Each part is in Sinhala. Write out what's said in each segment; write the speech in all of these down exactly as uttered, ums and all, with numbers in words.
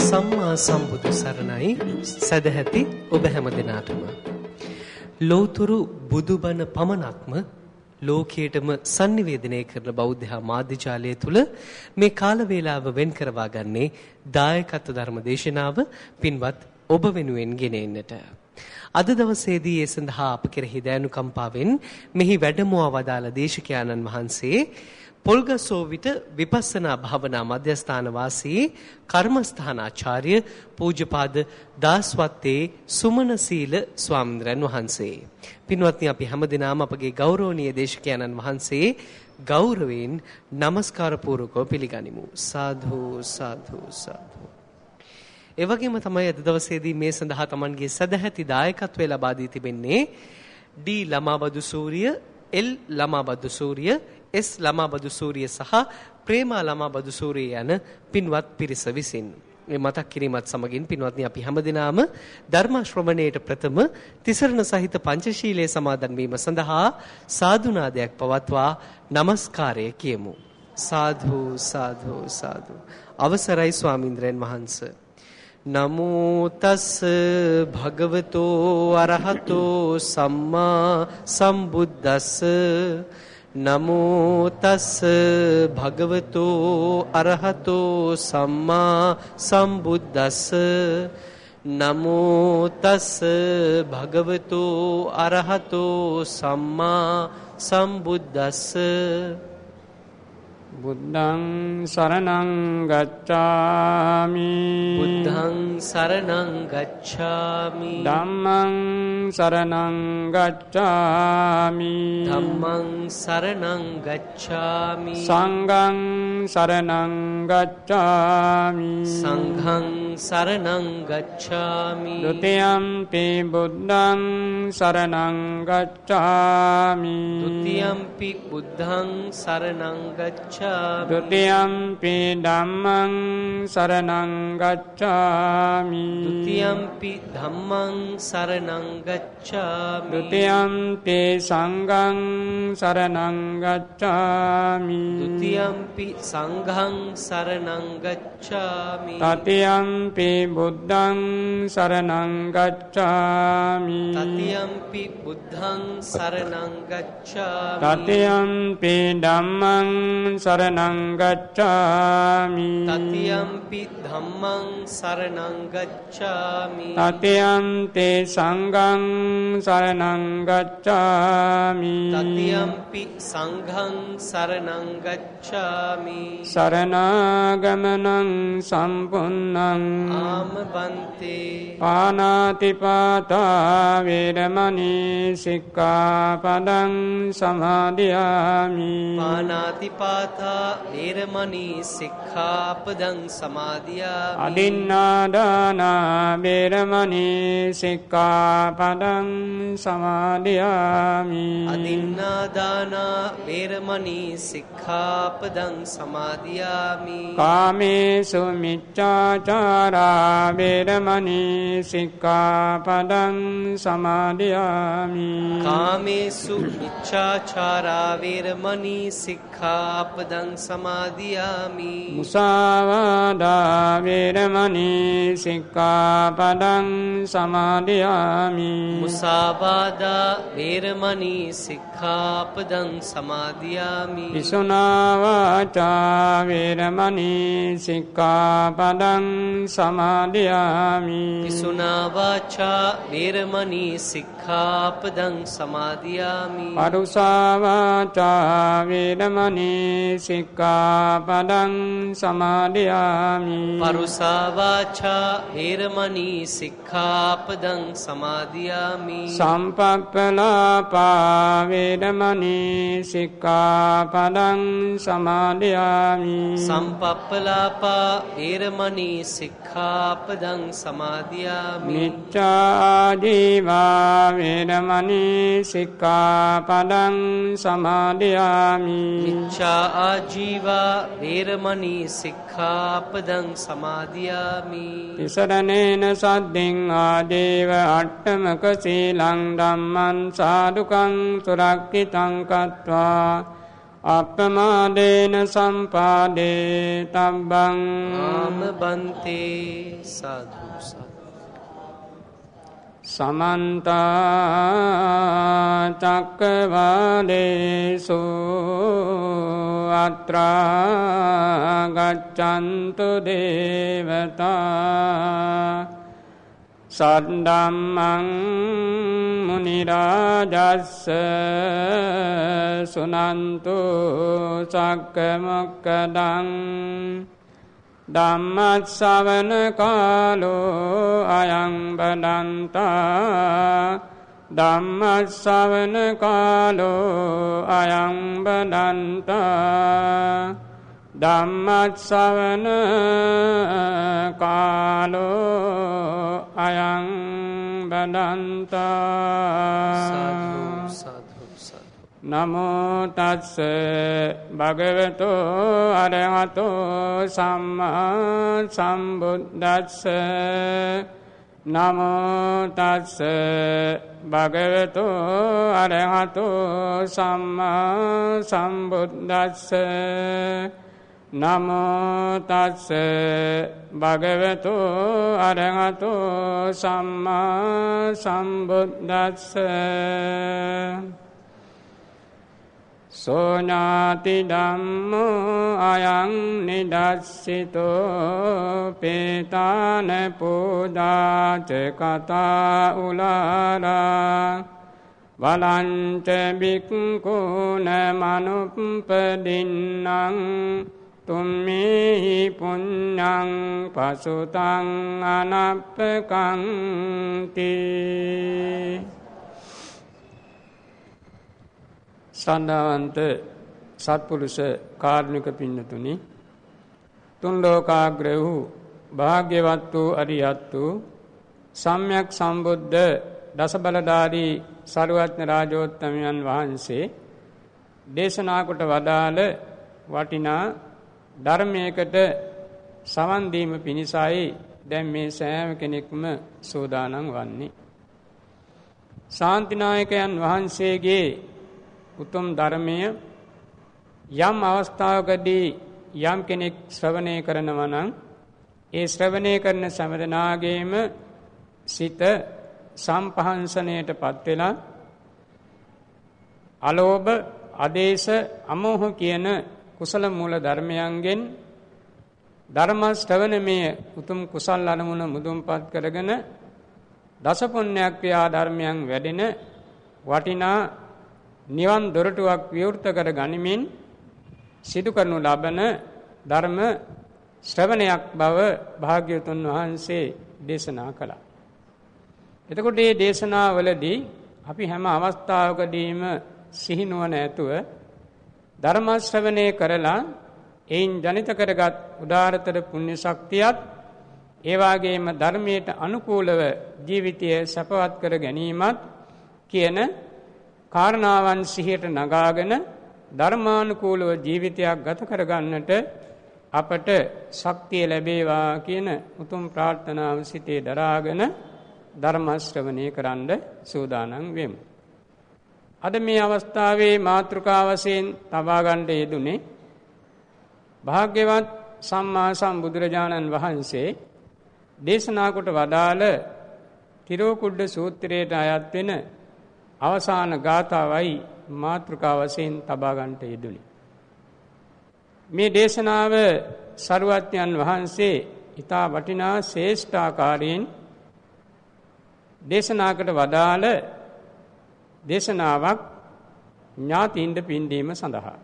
සම්මා සම්බුදු සරණයි සදැහැති ඔබ හැම දිනාටම ලෝතුරු බුදුබණ පමණක්ම ලෝකයටම sannivedanaya කරන බෞද්ධ මාධ්‍යාලය තුල මේ කාල වේලාව වෙන් කරවා ගන්නේ දායකත්ව ධර්ම දේශනාව පින්වත් ඔබ වෙනුවෙන් ගෙන එන්නට. අද දවසේදී ඒ සඳහා අප කෙරෙහි දයනුකම්පාවෙන් මෙහි වැඩමවා වදාළ දේශකයාණන් වහන්සේ පොල්ගසෝවිත විපස්සනා භාවනා මධ්‍යස්ථාන වාසී කර්මස්ථානාචාර්ය පූජ්‍යපාද දාස්වත්තේ සුමනසීල ස්වාමීන් වහන්සේ. පින්වත්නි, අපි හැමදෙනාම අපගේ ගෞරවනීය දේශකයන්න් වහන්සේ ගෞරවයෙන් নমස්කාර පූර්වකව පිළිගනිමු. සාදු සාදු සාදු. ඒ වගේම තමයි අද දවසේදී මේ සඳහා Tamanගේ සදැහැති දායකත්වය ලබා දී තිබෙන්නේ D Lamabadusuriya, L Lamabadusuriya, S Lamabadusuriya සහ ප්‍රේමා ළමාබදු සූරිය යන පින්වත් පිරිස විසින්. මේ මතක් කිරීමත් සමගින් පින්වත්නි, අපි හැමදෙනාම ධර්ම ශ්‍රවණයට ප්‍රථම තිසරණ සහිත පංචශීලයේ සමාදන් වීම සඳහා සාදුනාදයක් පවත්වා নমස්කාරය කියමු. සාදු සාදු සාදු. අවසරයි ස්වාමීන්ද්‍රයන් වහන්සේ. නමෝ තස් භගවතෝ අරහතෝ සම්මා සම්බුද්දස්ස. නමෝ තස් භගවතෝ අරහතෝ සම්මා සම්බුද්දස්ස. නමෝ තස් භගවතෝ අරහතෝ සම්මා සම්බුද්දස්ස. බුද්ධං සරණං ගච්ඡාමි. බුද්ධං සරණං ගච්ඡාමි. ධම්මං සරණං ගච්ඡාමි. ධම්මං සරණං ගච්ඡාමි. සංඝං සරණං ගච්ඡාමි. සංඝං සරණං ගච්ඡාමි. ဒ ුතියම්පි බුද්ධං සරණං ගච්ඡාමි. ဒ ුතියම්පි බුද්ධං සරණං ගච්ඡාමි. දුතියම්පි ධම්මං සරණං ගච්ඡාමි. ဒ ුතියම්පි ධම්මං සරණං ගච්ඡාමි. ဒ ුතියම්පි සංඝං සරණං ගච්ඡාමි. ဒ ුතියම්පි සංඝං සරණං ගච්ඡාමි. තතියම්පි බුද්ධං සරණං ගච්ඡාමි. තතියම්පි බුද්ධං සරණං ගච්ඡාමි. තතියම්පි ධම්මං සරණං ගච්ඡාමි. තතියම්පි ධම්මං සරණං ගච්ඡාමි. තතියම්පි සංඝං සරණං ගච්ඡාමි. තතියම්පි සංඝං සරණං ගච්ඡාමි. සරණාගමනං සම්පුන්නං ආම බන්තේ. පාණාතිපාතා වේරමණී සික්ඛාපදං සමාදියාමි. පාණාතිපාතා වේරමණී සික්ඛාපදං සමාදියාමි. අදින්නාදානා වේරමණී සික්ඛාපදං සමාදියාමි. අදින්නාදානා වේරමණී සික්ඛාපදං සමාදියාමි. කාමේසු මිච්ඡාචාරා වේරමණී සික්ඛාපදං සමාදියාමි. කාමේසු මිච්ඡාචාරා වේරමණී සික්ඛාපදං සමාදියාමි. මුසාවාදා වේරමණී සික්ඛාපදං සමාදියාමි. මුසාවාදා වේරමණී සික්ඛාපදං සමාදියාමි. පිසුනා වාචා වේරමණී සික්ඛාපදං සමාදියාමි. පිසුනා වාචා වේරමණී සික්ඛාපදං සමාදියාමි. පරුසා වාචා වේරමණී සික්ඛාපදං සමාදියාමි. පරුසා වාචා වේරමණී සික්ඛාපදං සමාදියාමි. සම්පප්පලාපා වේරමණී සික්ඛාපදං සමාදියාමි. සම්පප්පලාපා වේරමණී සික්ඛාපදං සමාදියාමි. මිච්ඡා ජීවා වේරමණී සික්ඛාපදං සමාදියාමි. මිච්ඡා ආජීවා වේරමණී සික්ඛාපදං සමාදියාමි. තිසරණේන සද්දෙන් ආදේව අට්ඨමක සීලං ධම්මං සාදුකං සුරක්ඛිතං කତ୍වා අප්පමාදේන සම්පාදේ තබ්බං ආම බන්තේ සාදු සමන්ත චක්කවාලේසු අත්‍රා ගච්ඡන්තු දේවතා සද්දම්මං මුනි රාජස්ස සුනන්තු සක්ක මොක්කදං ධම්ම ශ්‍රවණ කාලෝ අයං බදන්තා ධම්ම ශ්‍රවණ කාලෝ අයං බදන්තා ධම්ම ශ්‍රවණ කාලෝ අයං බදන්තා සාදු සාදු සාදු නමෝ තස්ස භගවතෝ අරහතෝ සම්මා සම්බුද්දස්ස නමෝ තස්ස භගවතෝ අරහතෝ සම්මා සම්බුද්දස්ස නමෝ තස්ස භගවතෝ අරහතෝ සම්මා සම්බුද්දස්ස සෝනාති ධම්මෝ අයං නිදස්සිතෝ පේතාන පෝදාච කතා උලාරා වලංච බික්ඛූන මනුප්පදින්නං තුම්මේහි පුඤ්ඤං පසුතං අනප්පකංති සන්දාවන්ත සත්පුරුෂ කාරුණික පින්නතුනි තුන් ලෝකාග්‍ර වූ භාග්‍යවත් වූ අරියත් වූ සම්්‍යක් සම්බුද්ධ දසබලධාරී සරුවත්න රාජෝත්තමයන් වහන්සේ දේශනා කොට වදාළ වටිනා ධර්මයකට සවන් දීම පිණිසයි දැන් මේ සෑම කෙනෙක්ම සූදානම් වන්නේ. ශාන්තිනායකයන් වහන්සේගේ උතුම් ධර්මය යම් අවස්ථාවකදී යම් කෙනෙක් ශ්‍රවණය කරනවා නම් ඒ ශ්‍රවණය කරන සමදනාගේම සිත සම්පහන්සණයට පත් වෙලා අලෝභ, ආදේශ, අමෝහ කියන කුසල මූල ධර්මයන්ගෙන් ධර්ම ශ්‍රවණමය උතුම් කුසල් අනුමුණ මුදුන්පත් කරගෙන දස පුණ්‍යක් ක්‍රියා ධර්මයන් වැඩෙන වටිනා නිවන් දොරටුවක් විවෘත කර ගනිමින් සිදු කරනු ලබන ධර්ම ශ්‍රවණයක් බව භාග්‍යවතුන් වහන්සේ දේශනා කළා. එතකොට මේ දේශනාවලදී අපි හැම අවස්ථාවකදීම සිහි නුවණ ඇතුව ධර්ම ශ්‍රවණය කරලා එයින් ජනිත කරගත් උදාාරතර පුණ්‍ය ශක්තියත් ඒ වගේම ධර්මයට අනුකූලව ජීවිතය සපවත් කර ගැනීමත් කියන කාරණාවන් සිහියට නගාගෙන ධර්මානුකූලව ජීවිතයක් ගත කරගන්නට අපට ශක්තිය ලැබේවා කියන උතුම් ප්‍රාර්ථනාව සිතේ දරාගෙන ධර්ම ශ්‍රවණය කරන්න සූදානම් වෙමු. අද මේ අවස්ථාවේ මාතෘකා වශයෙන් තබා ගන්න යෙදුනේ භාග්‍යවත් සම්මා සම්බුදුරජාණන් වහන්සේ දේශනා කොට වදාළ තිරෝකුඩ්ඩ සූත්‍රයට අයත් වෙන අවසාන ගාථාවයි මාතෘකා වශයෙන් තබා ගන්නට යෙදුනේ. මේ දේශනාව සරුවත්යන් වහන්සේ ඊතා වටිනා ශ්‍රේෂ්ඨාකාරයෙන් දේශනාකට වදාළ දේශනාවක් ඥාතීන්ට පින්දීම සඳහා.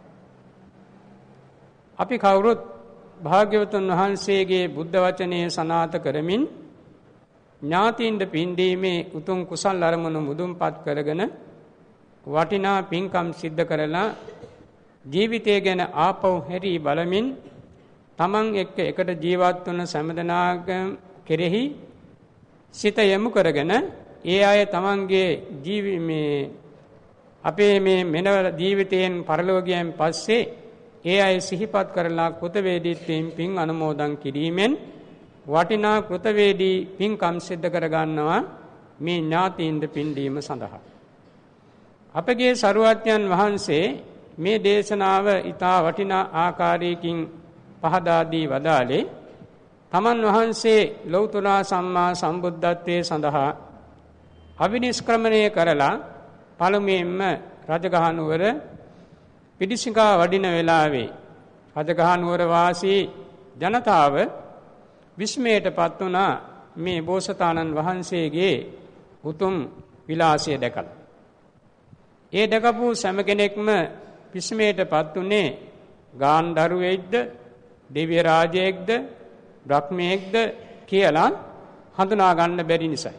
අපි කවුරුත් භාග්‍යවතුන් වහන්සේගේ බුද්ධ වචනේ සනාථ කරමින් ඥාතීන්ට පින්දීමේ උතුම් කුසල් අරමුණු මුදුන්පත් කරගෙන වටිනා පින්කම් සිද්ධ කරලා ජීවිතය ගැන ආපහු හැරි බලමින් තමන් එක්ක එකට ජීවත් වන සෑමදෙනාගම කෙරෙහි සිත යොමු කරගෙන ඒ අය තමන්ගේ ජීවි මේ අපේ මේ මෙලව ජීවිතයෙන් පරලෝකයෙන් පස්සේ ඒ අය සිහිපත් කරලා කෘතවේදීත්වයෙන් පින් අනුමෝදන් කිරීමෙන් වටිනා කෘතවේදී පින්කම් සිද්ධ කර ගන්නවා මේ ඥාතීන්ද පින්දීම සඳහා. අපගේ සරුවත්යන් වහන්සේ මේ දේශනාව ඊටා වටිනා ආකාරයකින් පහදා දී වදාළේ තමන් වහන්සේ ලෞතර සම්මා සම්බුද්ධත්වයේ සඳහා අවිනිෂ්ක්‍රමණය කරලා පළමුවෙන්ම රජගහ නුවර පිඬුසිඟා වඩින වෙලාවේ රජගහ නුවර වාසී ජනතාව විස්මයටපත් වුණා මේ බෝසතාණන් වහන්සේගේ උතුම් විලාසය දැකලා. ඒ දැකපු සෑම කෙනෙක්ම විස්මයටපත් උනේ ගාන්ධාරුවෙක්ද, දිව්‍ය රාජයෙක්ද, බ්‍රහ්මයෙක්ද කියලා හඳුනා ගන්න බැරි නිසායි.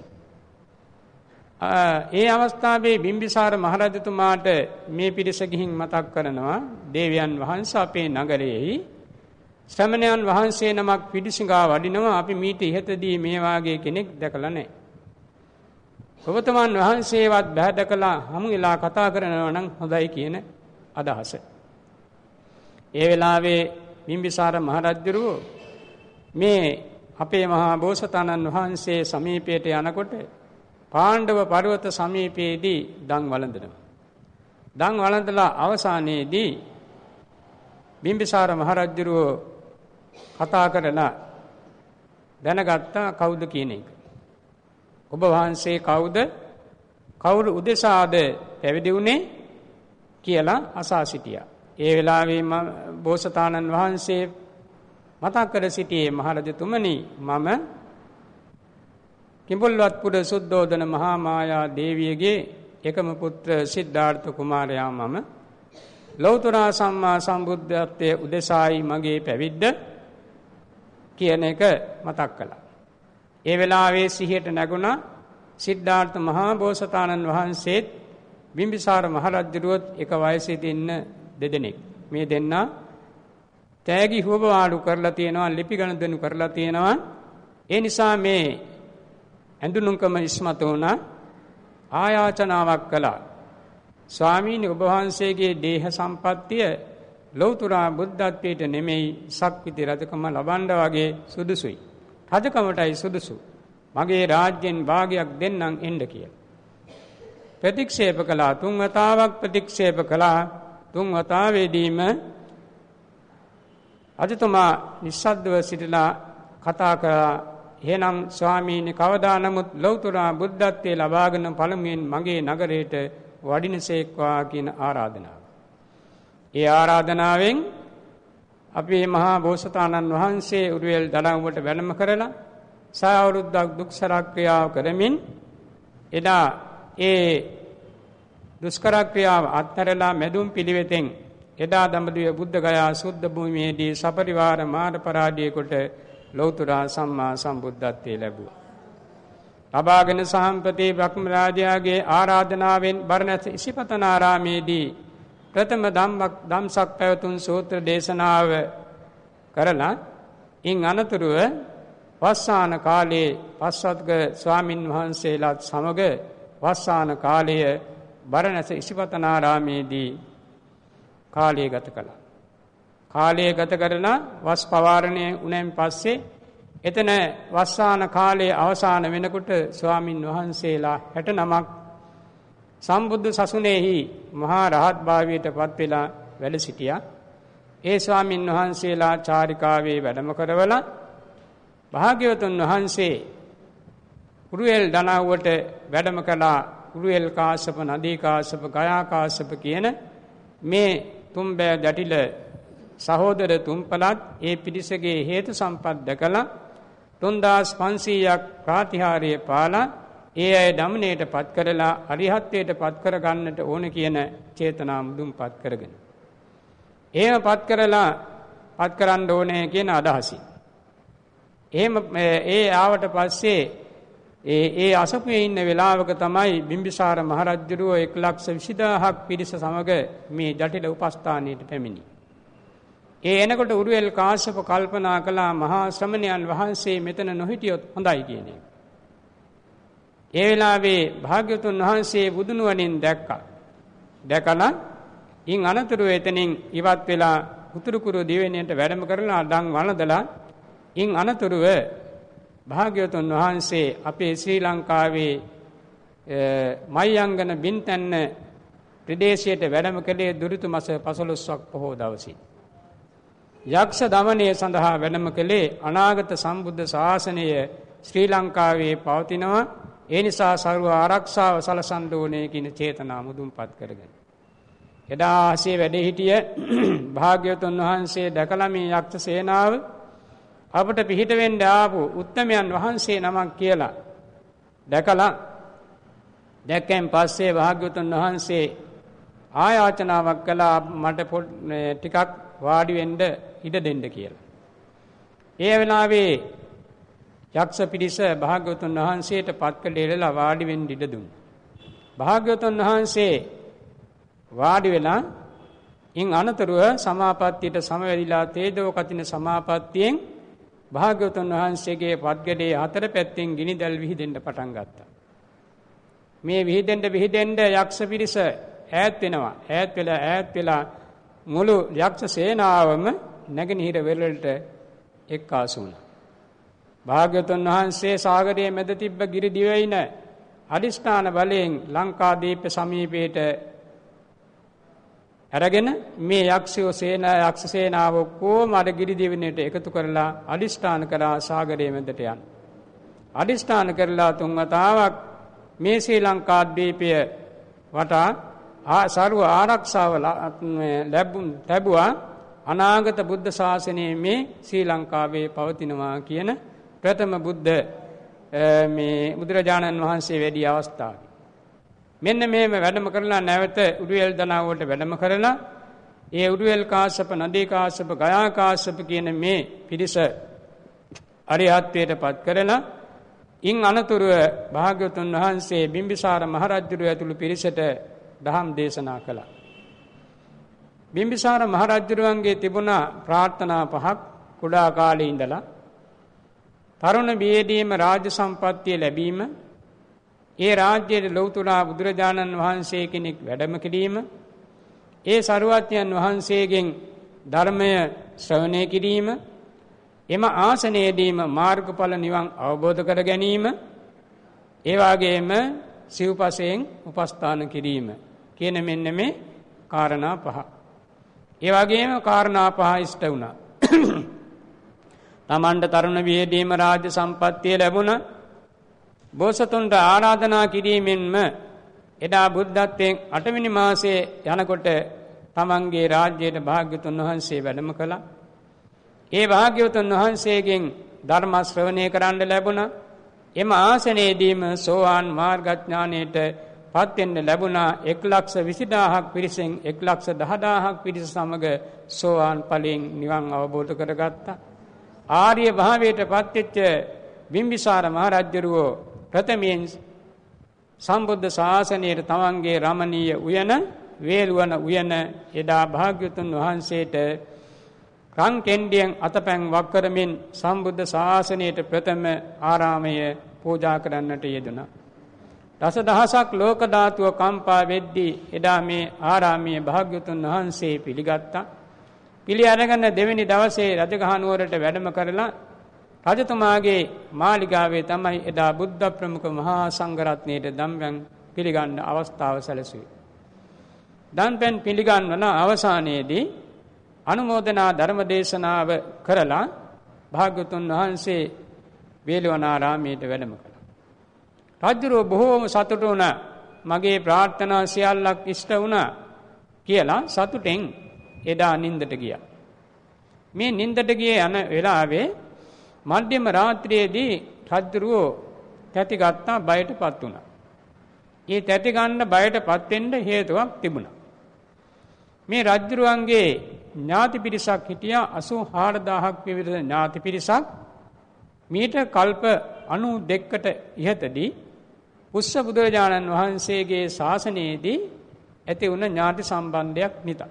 ඒ අවස්ථාවේ බිම්බිසාර මහරජතුමාට මේ පිරිස ගිහින් මතක් කරනවා දේවයන් වහන්සේ අපේ නගරයේ ශ්‍රමණයන් වහන්සේ නමක් පිඬුසිඟා වඩිනවා අපි මීට ඉහතදී මේ වාගේ කෙනෙක් දැකලා නැහැ. ඔබතුමන් වහන්සේවත් බෑ දැකලා හමු වෙලා කතා කරනවා නම් හොඳයි කියන අදහස. ඒ වෙලාවේ බිම්බිසාර මහරජුරු මේ අපේ මහා බෝසතාණන් වහන්සේ සමීපයට යනකොට පාණ්ඩව පර්වත සමීපයේදී දන් වළඳනවා. දන් වළඳලා අවසානයේදී බිම්බිසාර මහරජුරු කතා කරලා දැනගත්තා කවුද කියන එක. ඔබ වහන්සේ කවුද? කවුරු උදෙසාද පැවිදි වුණේ කියලා අසා සිටියා. ඒ වෙලාවේ බෝසතාණන් වහන්සේ මතක් කර සිටියේ මහරජතුමනි මම කිඹුල්වත්පුර සුද්ධෝදන මහා මායා දේවියගේ එකම පුත්‍ර සිද්ධාර්ථ කුමාරයා මම ලෞතර සම්මා සම්බුද්ධත්වයේ උදෙසායි මගේ පැවිද්ද කියන එක මතක් කළා. ඒ වෙලාවේ සිහියට නැගුණා සිද්ධාර්ථ මහා බෝසතාණන් වහන්සේත් බිම්බිසාර මහරජුරුවත් එක වයසේ ඉන්න දෙදෙනෙක්. මේ දෙන්නා තෑගි හුවමාරු කරලා තියෙනවා, ලිපි ගණදෙනු කරලා තියෙනවා. ඒ නිසා මේ ඇඳුනුකම ඉස්මතු වුණා. ආයාචනාවක් කළා. ස්වාමීනි ඔබ වහන්සේගේ දේහ සම්පත්තිය ලෞතර බුද්ධත්වයට නෙමෙයි සක්විති රජකම ලබන්න වගේ සුදුසුයි. රජකමටයි සුදුසු. මගේ රාජ්‍යයෙන් භාගයක් දෙන්නම් එන්න කියලා. ප්‍රතික්ෂේප කළා. තුන් වතාවක් ප්‍රතික්ෂේප කළා. තුන් වතාවේදීම රජතුමා නිස්සද්දව සිටලා කතා කළා. එහෙනම් ස්වාමීනි කවදා නමුත් ලෞතර බුද්ධත්වයේ ලබාගෙන පළමුවෙන් මගේ නගරයට වඩිනසේක්වා කියන ආරාධනාව. ඒ ආරාධනාවෙන් අපේ මහා බෝසතාණන් වහන්සේ උරුවෙල් දඩංගුවට වැඩම කරලා සය අවුරුද්දක් දුක්සර ක්‍රියාව කරමින් එදා ඒ දුෂ්කර ක්‍රියාව අත්හැරලා මෙදුම් පිළිවෙතෙන් එදා දඹදිව බුද්ධ ගයා සුද්ධ භූමියේදී සපරිවාර මාර පරාජය කොට ලෞතර සම්මා සම්බුද්ධත්වයේ ලැබුවා. ලබාගෙන සහම්පති බ්‍රහ්ම රාජයාගේ ආරාධනාවෙන් බරණැස ඉසිපතනාරාමේදී ප්‍රථම ධම්මක් ධම්සක් පැවතුම් සූත්‍ර දේශනාව කරලා ඉන් අනතුරුව වස්සාන කාලයේ පස්වත්ග ස්වාමින් වහන්සේලාත් සමග වස්සාන කාලය බරණැස ඉසිපතනාරාමේදී කාලය ගත කළා. කාලය ගත කරලා වස් පවාරණය වුණෙන් පස්සේ එතන වස්සාන කාලයේ අවසාන වෙනකොට ස්වාමින් වහන්සේලා හැට නමක් සම්බුද්ධ සසුනේහි මහා රහත් භාවයට පත් වෙලා වැඩ සිටියා. ඒ ස්වාමින් වහන්සේලා චාරිකාවේ වැඩම කරවලා භාග්‍යවතුන් වහන්සේ උරුවෙල් දනව්වට වැඩම කළා. උරුවෙල් කාශ්‍යප, නදී කාශ්‍යප, ගයා කාශ්‍යප කියන මේ තුම්බෑ ජටිල සහෝදර තුම්පලත් ඒ පිරිසගේ හේතු සම්පත් දැකලා තුන්දාස් පන්සීයක් ප්‍රාතිහාර්ය පාලා ඒ අය දමණයට පත් කරලා අරිහත්ත්වයට පත් කර ගන්නට ඕන කියන චේතනා මුදුන්පත් කරගෙන එහෙම පත් කරලා පත් කරන්න ඕනේ කියන අදහසින් එහෙම ඒ ආවට පස්සේ ඒ ඒ අසපුවේ ඉන්න වෙලාවක තමයි බිම්බිසාර මහරජුරුව එක ලක්ෂ විසිදාහක් පිරිස සමග මේ ජටිල උපස්ථානයට පැමිණි. ඒ එනකොට උරුවෙල් කාශ්‍යප කල්පනා කළා මහා ශ්‍රමණයන් වහන්සේ මෙතන නොහිටියොත් හොඳයි කියන එක. ඒ වෙලාවේ භාග්‍යවතුන් වහන්සේ බුදුනුවණින් දැක්කා. දැකලා ඉන් අනතුරු එතනින් ඉවත් වෙලා උතුරුකුරු දිවයිනට වැඩම කරලා දන් වළඳලා ඉන් අනතුරුව භාග්‍යවතුන් වහන්සේ අපේ ශ්‍රී ලංකාවේ මයංගන බින්තැන්න ප්‍රදේශයට වැඩම කළේ දුරිතු මාස පසළොස්වක පොහෝ දවසේ. යක්ෂ දමනය සඳහා වැඩම කළේ අනාගත සම්බුද්ධ ශාසනය ශ්‍රී ලංකාවේ පවතිනවා. ඒ නිසා සර්ව ආරක්ෂාව සලසන්න ඕනේ කියන චේතනා මුදුන්පත් කරගෙන. එදා ආසේ වැඩ සිටිය භාග්‍යවතුන් වහන්සේ දැකලා මේ යක්ෂ සේනාව අපට පිහිට වෙන්න ආපු උත්තමයන් වහන්සේ නමක් කියලා දැකලා දැක්කෙන් පස්සේ භාග්‍යවතුන් වහන්සේ ආයාචනාවක් කළා මට ටිකක් වාඩි වෙන්න ඉඩ දෙන්න කියලා. ඒ වෙලාවේ යක්ෂ පිරිස භාග්‍යවතුන් වහන්සේට පත්කල ඉරලා වාඩි වෙන්න ඉඩ දුන්නා. භාග්‍යවතුන් වහන්සේ වාඩි වෙලා ඉන් අනතුරුව සමාපත්තියට සමවැදිලා තේජෝ කතින සමාපත්තියෙන් භාග්‍යවතුන් වහන්සේගේ පත්ගඩේ හතර පැත්තෙන් ගිනි දැල් විහිදෙන්න පටන් ගත්තා. මේ විහිදෙන්න විහිදෙන්න යක්ෂ පිරිස ඈත් වෙනවා. ඈත් වෙලා ඈත් වෙලා මුළු යක්ෂ සේනාවම නැගෙනහිර වෙරළට එක්කාසු වුණා. භාග්‍යවතුන් වහන්සේ සාගරයේ මැද තිබ්බ ගිරි දිවයින අදිෂ්ඨාන බලයෙන් ලංකාදීප සමීපයට අරගෙන මේ යක්ෂයෝ සේනා යක්ෂ සේනාව කොහොම අර ගිරි දිවයිනට එකතු කරලා අදිෂ්ඨාන කරා සාගරයේ මැදට යන්න. අදිෂ්ඨාන කරලා තුන් වතාවක් මේ ශ්‍රී ලංකාද්වීපය වටා සර්ව ආරක්ෂාව ලැබුවා. අනාගත බුද්ධ ශාසනයේ මේ ශ්‍රී ලංකාවේ පවතිනවා කියන ප්‍රථම බුද්ධ මේ බුදුරජාණන් වහන්සේ වැඩි අවස්ථාවේ මෙන්න මේම වැඩම කරලා නැවත උඩුවෙල් දනාවට වැඩම කරලා ඒ උඩුවෙල් කාශ්‍යප නදී කාශ්‍යප ගයා කාශ්‍යප කියන මේ පිරිස අරිහත්ත්වයට පත් කරලා ඉන් අනතුරුව භාග්‍යවතුන් වහන්සේ බිම්බිසාර මහරජුරු ඇතුළු පිරිසට දහම් දේශනා කළා. බිම්බිසාර මහරජුරුවන්ගේ තිබුණා ප්‍රාර්ථනා පහක් කුඩා කාලේ ඉඳලා. තරුණ බියේදීම රාජ්‍ය සම්පත්තිය ලැබීම, ඒ රාජ්‍යයේ ලෞතුරා බුදුරජාණන් වහන්සේ කෙනෙක් වැඩම කිරීම, ඒ සරුවත්යන් වහන්සේගෙන් ධර්මය ශ්‍රවණය කිරීම, එම ආසනයේදීම මාර්ගඵල නිවන් අවබෝධ කර ගැනීම, ඒ වගේම සිව්පසයෙන් උපස්ථාන කිරීම කියන මෙන්න මේ කාරණා පහ. ඒ වගේම කාරණා පහ ඉෂ්ට වුණා. තමන්ට තරුණ වියේදීම රාජ්‍ය සම්පත්තිය ලැබුණා. බෝසතුන්ට ආරාධනා කිරීමෙන්ම එදා බුද්ධත්වයෙන් අටවෙනි මාසයේ යනකොට තමන්ගේ රාජ්‍යයට භාග්‍යවතුන් වහන්සේ වැඩම කළා. ඒ භාග්‍යවතුන් වහන්සේගෙන් ධර්ම ශ්‍රවණය කරන්න ලැබුණා. එම ආසනයේදීම සෝවාන් මාර්ගඥානයට පත් වෙන්න ලැබුණා. එක ලක්ෂ විසි දාහක් පිරිසෙන් එක ලක්ෂ දහ දාහක් පිරිස සමග සෝවාන් ඵලයෙන් නිවන් අවබෝධ කරගත්තා. ආර්ය භාවයට පත් වෙච්ච බිම්බිසාර මහ රජුරෝ ප්‍රථමයෙන් සම්බුද්ධ ශාසනයේ තමන්ගේ රමණීය උයන වේලුවන උයන එදා භාග්‍යවතුන් වහන්සේට රන් කෙන්ඩියෙන් අතපැන් වක් කරමින් සම්බුද්ධ ශාසනයට ප්‍රථම ආරාමය පූජා කරන්නට යෙදුණා. දස දහසක් ලෝක ධාතුව කම්පා වෙද්දී එදා මේ ආරාමයේ භාග්‍යවතුන් වහන්සේ පිළිගත්තා. පිළි අරගෙන දෙවෙනි දවසේ රජගහ නුවරට වැඩම කරලා රජතුමාගේ මාලිගාවේ තමයි එදා බුද්ධ ප්‍රමුඛ මහා සංඝරත්නයේ දම්පැන් පිළිගන්න අවස්ථාව සැලසුවේ. දම්පැන් පිළිගන්වන අවසානයේදී අනුමෝදනා ධර්ම දේශනාව කරලා භාග්‍යවතුන් වහන්සේ වේළුවනාරාමයට වැඩම කළා. රජුරෝ බොහෝම සතුටු වුණා. මගේ ප්‍රාර්ථනා සියල්ලක් ඉෂ්ට වුණා කියලා සතුටෙන් එදා නින්දට ගියා. මේ නින්දට ගියේ යන වෙලාවේ මධ්‍යම රාත්‍රියේදී රජුරෝ තැති ගත්තා, බයටපත් වුණා. ඒ තැති ගන්න බයටපත් වෙන්න හේතුවක් තිබුණා. මේ රජුරුවන්ගේ ඥාති පිරිසක් හිටියා අසූ හාරදාහක් විවිධ ඥාති පිරිසක්. මීට කල්ප අනූදෙකකට ඉහතදී පුස්ස බුදුරජාණන් වහන්සේගේ ශාසනයේදී ඇති වුණ ඥාති සම්බන්ධයක් නිසා.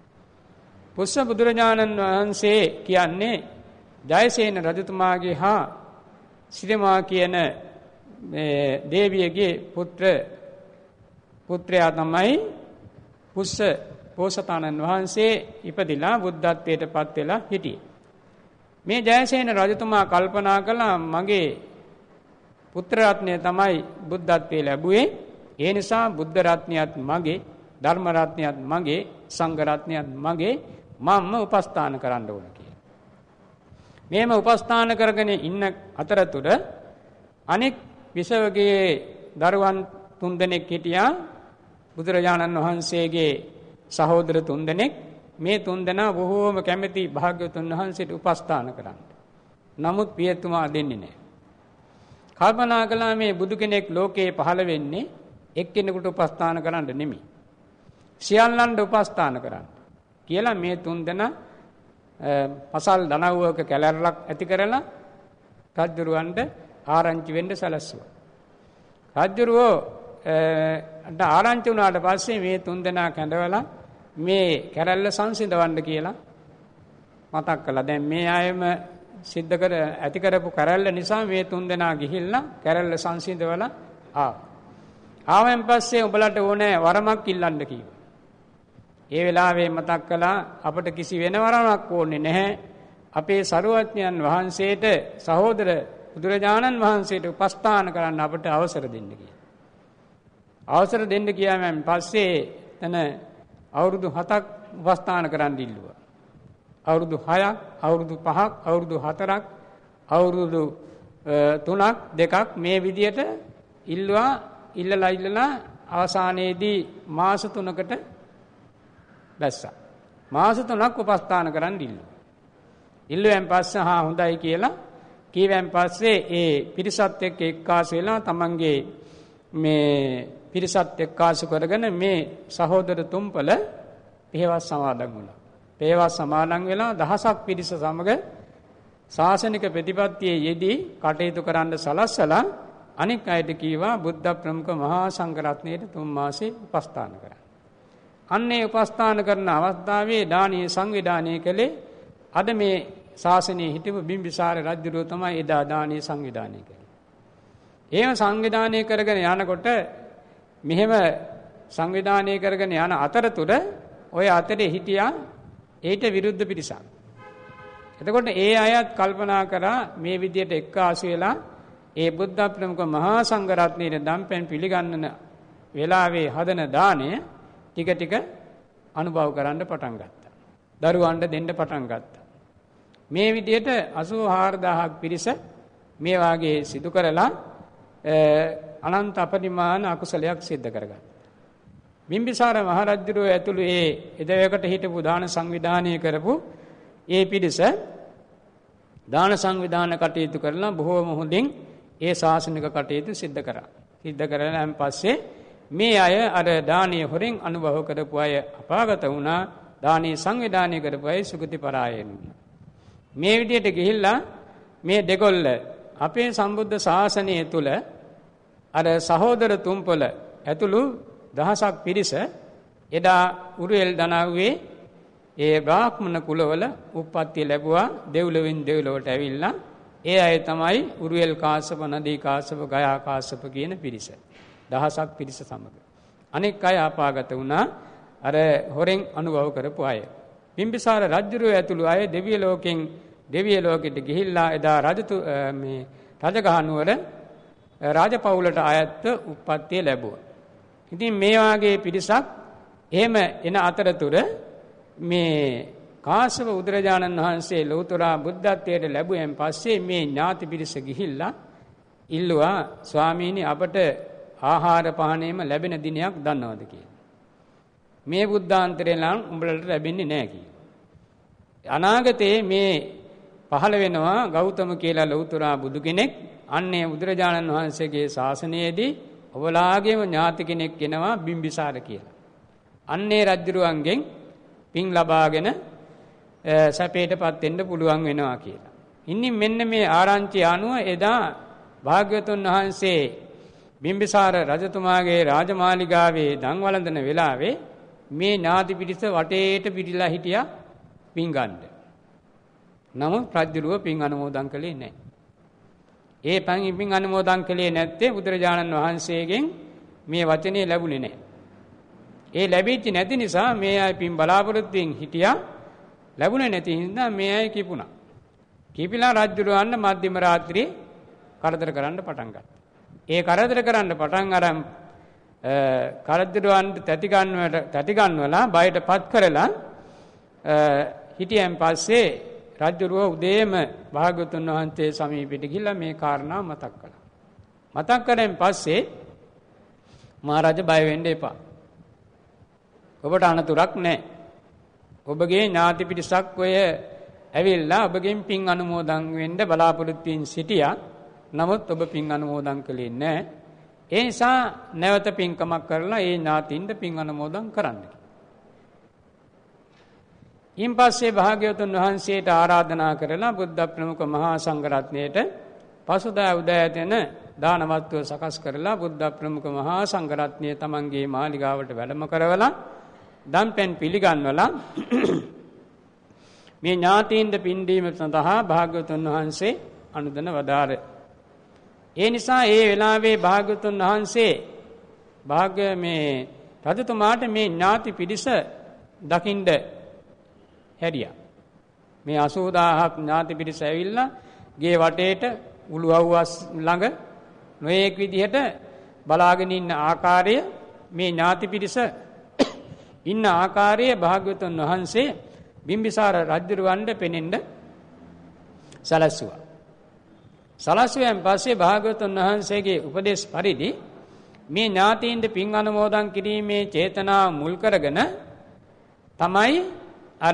පුස්ස බුදුරජාණන් වහන්සේ කියන්නේ ජයසේන රජතුමාගේ හා සිරිමා කියන දේවියගේ පුත්‍ර පුත්‍රයා තමයි පුස්ස බෝසතාණන් වහන්සේ ඉපදිලා බුද්ධත්වයට පත් වෙලා හිටියේ. මේ ජයසේන රජතුමා කල්පනා කළා මගේ පුත්‍ර රත්නය තමයි බුද්ධත්වයේ ලැබුවේ. ඒ නිසා බුද්ධ රත්නියත් මගේ ධර්ම රත්නයත් මගේ, සංඝ රත්නයත් මගේ, මම්ම උපස්ථාන කරන්න ඕන කියලා. මේම උපස්ථාන කරගෙන ඉන්න අතරතුර අනෙක් විසවගේ දරුවන් තුන්දෙනෙක් හිටියා. බුදුරජාණන් වහන්සේගේ සහෝදර තුන්දෙනෙක්. මේ තුන්දෙනා බොහෝම කැමැති භාග්‍යවතුන් වහන්සේට උපස්ථාන කරන්න. නමුත් පියතුමා දෙන්නේ නැහැ. කල්පනා කළා මේ බුදු කෙනෙක් ලෝකේ පහළ වෙන්නේ එක්කෙනෙකුට උපස්ථාන කරන්න නෙමෙයි. සියල්ලන්ට උපස්ථාන කරන්න කියලා මේ තුන්දෙනා පසල් දනව්වක කැලැරලක් ඇති කරලා රජුරවන්ට ආරංචි වෙන්න සැලැස්සුවා. රජුරෝ අට ආරංචි වුණාට පස්සේ මේ තුන්දෙනා කැඳවලා මේ කැරැල්ල සංසිඳවන්න කියලා මතක් කළා. දැන් මේ අයම සිද්ධ කර ඇති කරපු කැරැල්ල නිසා මේ තුන්දෙනා ගිහිල්ලා කැරැල්ල සංසිඳවලා ආවා. ආවෙන් පස්සේ උඹලට ඕනේ වරමක් ඉල්ලන්න කිව්වා. ඒ වෙලාවේ මතක් කළා අපට කිසි වෙන වරමක් ඕනේ නැහැ. අපේ සරුවඥයන් වහන්සේට සහෝදර බුදුරජාණන් වහන්සේට උපස්ථාන කරන්න අපට අවසර දෙන්න කියලා. අවසර දෙන්න කියාමෙන් පස්සේ තන අවුරුදු හතක් උපස්ථාන කරන්න ඉල්ලුවා. අවුරුදු හයක්, අවුරුදු පහක්, අවුරුදු හතරක්, අවුරුදු තුනක් දෙකක් මේ විදියට ඉල්ලුවා. ඉල්ලලා ඉල්ලලා අවසානයේදී මාස තුනකට දැස්සා. මාස තුනක් උපස්ථාන කරන්න ඉල්ලුවා. ඉල්ලුවෙන් පස්සේ හා හොඳයි කියලා කීවෙන් පස්සේ ඒ පිරිසත් එක්ක එක්කාසු වෙලා තමන්ගේ මේ පිරිසත් එක්කාසු කරගෙන මේ සහෝදර තුම්පල පෙහෙවස් සමාදන් වුණා. පෙහෙවස් සමාදන් වෙලා දහසක් පිරිස සමග ශාසනික ප්‍රතිපත්තියේ යෙදී කටයුතු කරන්න සලස්සලා අනික් අයට කීවා බුද්ධ ප්‍රමුඛ මහා සංඝ රත්නයේ තුන් මාසේ උපස්ථාන කරන්න. අන්නේ උපස්ථාන කරන අවස්ථාවේ දානීය සංවිධානය කළේ අද මේ ශාසනයේ හිටපු බිම්බිසාර රජුරෝ තමයි එදා දානීය සංවිධානය කළේ. ඒව සංවිධානය කරගෙන යනකොට මෙහෙම සංවිධානය කරගෙන යන අතරතුර ඔය අතරේ හිටියා ඊට විරුද්ධ පිරිසක්. එතකොට ඒ අයත් කල්පනා කරා මේ විදියට එක්කාසු වෙලා ඒ බුද්ධ ප්‍රමුඛ මහා සංඝ රත්නයේ දම්පැන් පිළිගන්නන වෙලාවේ හදන දාණය ටික ටික අනුභව කරන්න පටන් ගත්තා. දරුවන්ට දෙන්න පටන් ගත්තා. මේ විදියට අසූ හාරදාහක් පිරිස මේ වාගේ සිදු කරලා අනන්ත අපරිමාණ අකුසලයක් සිද්ධ කරගත්තා. බිම්බිසාර මහරජුරෝ ඇතුළු ඒ එදවකට හිටපු දාන සංවිධානය කරපු ඒ පිරිස දාන සංවිධාන කටයුතු කරලා බොහෝම හොඳින් ඒ ශාසනික කටයුතු සිද්ධ කරා. සිද්ධ කරලාන් පස්සේ මේ අය අර දානීය හොරෙන් අනුභව කරපු අය අපාගත වුණා. දානීය සංවිධානය කරපු අය සුගති පරායන වුණා. මේ විදිහට ගිහිල්ලා මේ දෙකොල්ල අපේ සම්බුද්ධ ශාසනය තුල අර සහෝදර තුම්පල ඇතුළු දහසක් පිරිස එදා උරුවෙල් දනාවේ ඒ බ්‍රාහ්මණ කුලවල උප්පත්ති ලැබුවා. දෙව්ලොවින් දෙව්ලොවට ඇවිල්ලා ඒ අය තමයි උරුවෙල් කාශ්‍යප, නදී කාශ්‍යප, ගයා කාශ්‍යප කියන පිරිස. දහසක් පිරිස සමග. අනෙක් අය අපාගත වුණා. අර හොරෙන් අනුභව කරපු අය. බිම්බිසාර රජුරෝ ඇතුළු අය දෙවිය ලෝකෙන් දෙවිය ලෝකෙට ගිහිල්ලා එදා රජතු මේ රජගහ නුවර රාජපෞලට අයත් උප්පත්තිය ලැබුවා. ඉතින් මේ වාගේ පිරිසක් එහෙම එන අතරතුර මේ කාශ්‍යප බුදුරජාණන් වහන්සේ ලෞතර බුද්ධත්වයට ලැබුවෙන් පස්සේ මේ ඥාති පිරිස ගිහිල්ලා ඉල්ලුවා ස්වාමීනි අපට ආහාර පානයම ලැබෙන දිනයක් දන්නවද කියලා. මේ බුද්ධාන්තරේ නම් උඹලට ලැබෙන්නේ නැහැ කියලා. අනාගතයේ මේ පහළ වෙනවා ගෞතම කියලා ලෞතර බුදු කෙනෙක්. අන්නේ බුදුරජාණන් වහන්සේගේ ශාසනයේදී ඔබලාගේම ඥාති කෙනෙක් වෙනවා බිම්බිසාර කියලා. අන්නේ රජුරුවන්ගෙන් පින් ලබාගෙන සැපයටපත් වෙන්න පුළුවන් වෙනවා කියලා. ඉන්නේ මෙන්න මේ ආරංචිය අනුව එදා භාග්‍යවතුන් වහන්සේ බිම්බිසාර රජතුමාගේ රාජමාලිගාවේ දන් වළඳන වෙලාවේ මේ ඥාති පිරිස වටේට පිටිලා හිටියා පින් ගන්න. නමුත් රජුරුව පින් අනුමෝදන් කළේ නැහැ. ඒ පං පින් අනුමෝදන් කළේ නැත්තේ බුදුරජාණන් වහන්සේගෙන් මේ වචනේ ලැබුණේ නැහැ. ඒ ලැබෙච්ච නැති නිසා මේ අය පින් බලාපොරොත්තුෙන් හිටියා. ලැබුණේ නැති හින්දා මේ අය කිපුණා. කිපිලා රජුරවන්න මධ්‍යම රාත්‍රියේ කරදර කරන්න පටන් ගත්තා. ඒ කරදර කරන්න පටන් අරන් කරදරවන්ට තැති ගන්නවට තැති ගන්නවලා බයටපත් කරලා හිටියන් පස්සේ රජුරුව උදේම භාග්‍යවතුන් වහන්සේ සමීපෙට ගිහිල්ලා මේ කාරණා මතක් කළා. මතක් කරෙන් පස්සේ මහරජා බය වෙන්න එපා. ඔබට අනතුරක් නැහැ. ඔබගේ ඥාති පිරිසක් ඔය ඇවිල්ලා ඔබගෙන් පින් අනුමෝදන් වෙන්න බලාපොරොත්තු වෙමින් සිටියා. නමුත් ඔබ පින් අනුමෝදන් කළේ නැහැ. ඒ නිසා නැවත පින්කමක් කරලා ඒ ඥාතින්ට පින් අනුමෝදන් කරන්න. ඊන් පස්සේ භාග්‍යවතුන් වහන්සේට ආරාධනා කරලා බුද්ධ ප්‍රමුඛ මහා සංඝරත්නයට පසුදා උදෑතන දාන වස්තුව සකස් කරලා බුද්ධ ප්‍රමුඛ මහා සංඝරත්නය තමන්ගේ මාලිගාවට වැඩම කරවලා දම්පැන් පිළිගන්වලා මේ ඥාතීන්ට පින් දීම සඳහා භාග්‍යවතුන් වහන්සේ අනුදන වදාළ. ඒ නිසා ඒ වෙලාවේ භාග්‍යවතුන් වහන්සේ භාග්‍ය මේ රජතුමාට මේ ඥාති පිරිස දකින්න හැරියා. මේ අසූදාහක් ඥාති පිරිස ඇවිල්ලා ගේ වටේට උළුවව්වස් ළඟ නොයෙක් විදිහට බලාගෙන ඉන්න ආකාරය මේ ඥාති පිරිස ඉන්න ආකාරය භාග්‍යවතුන් වහන්සේ බිම්බිසාර රජුරවණ්ඩ පෙනෙන්න සලස්ුවා. සලස්ුවෙන් පස්සේ භාග්‍යවතුන් වහන්සේගේ උපදේශ පරිදි මේ ඥාතීන්ට පින් අනුමෝදන් කිරීමේ චේතනාව මුල් කරගෙන තමයි අර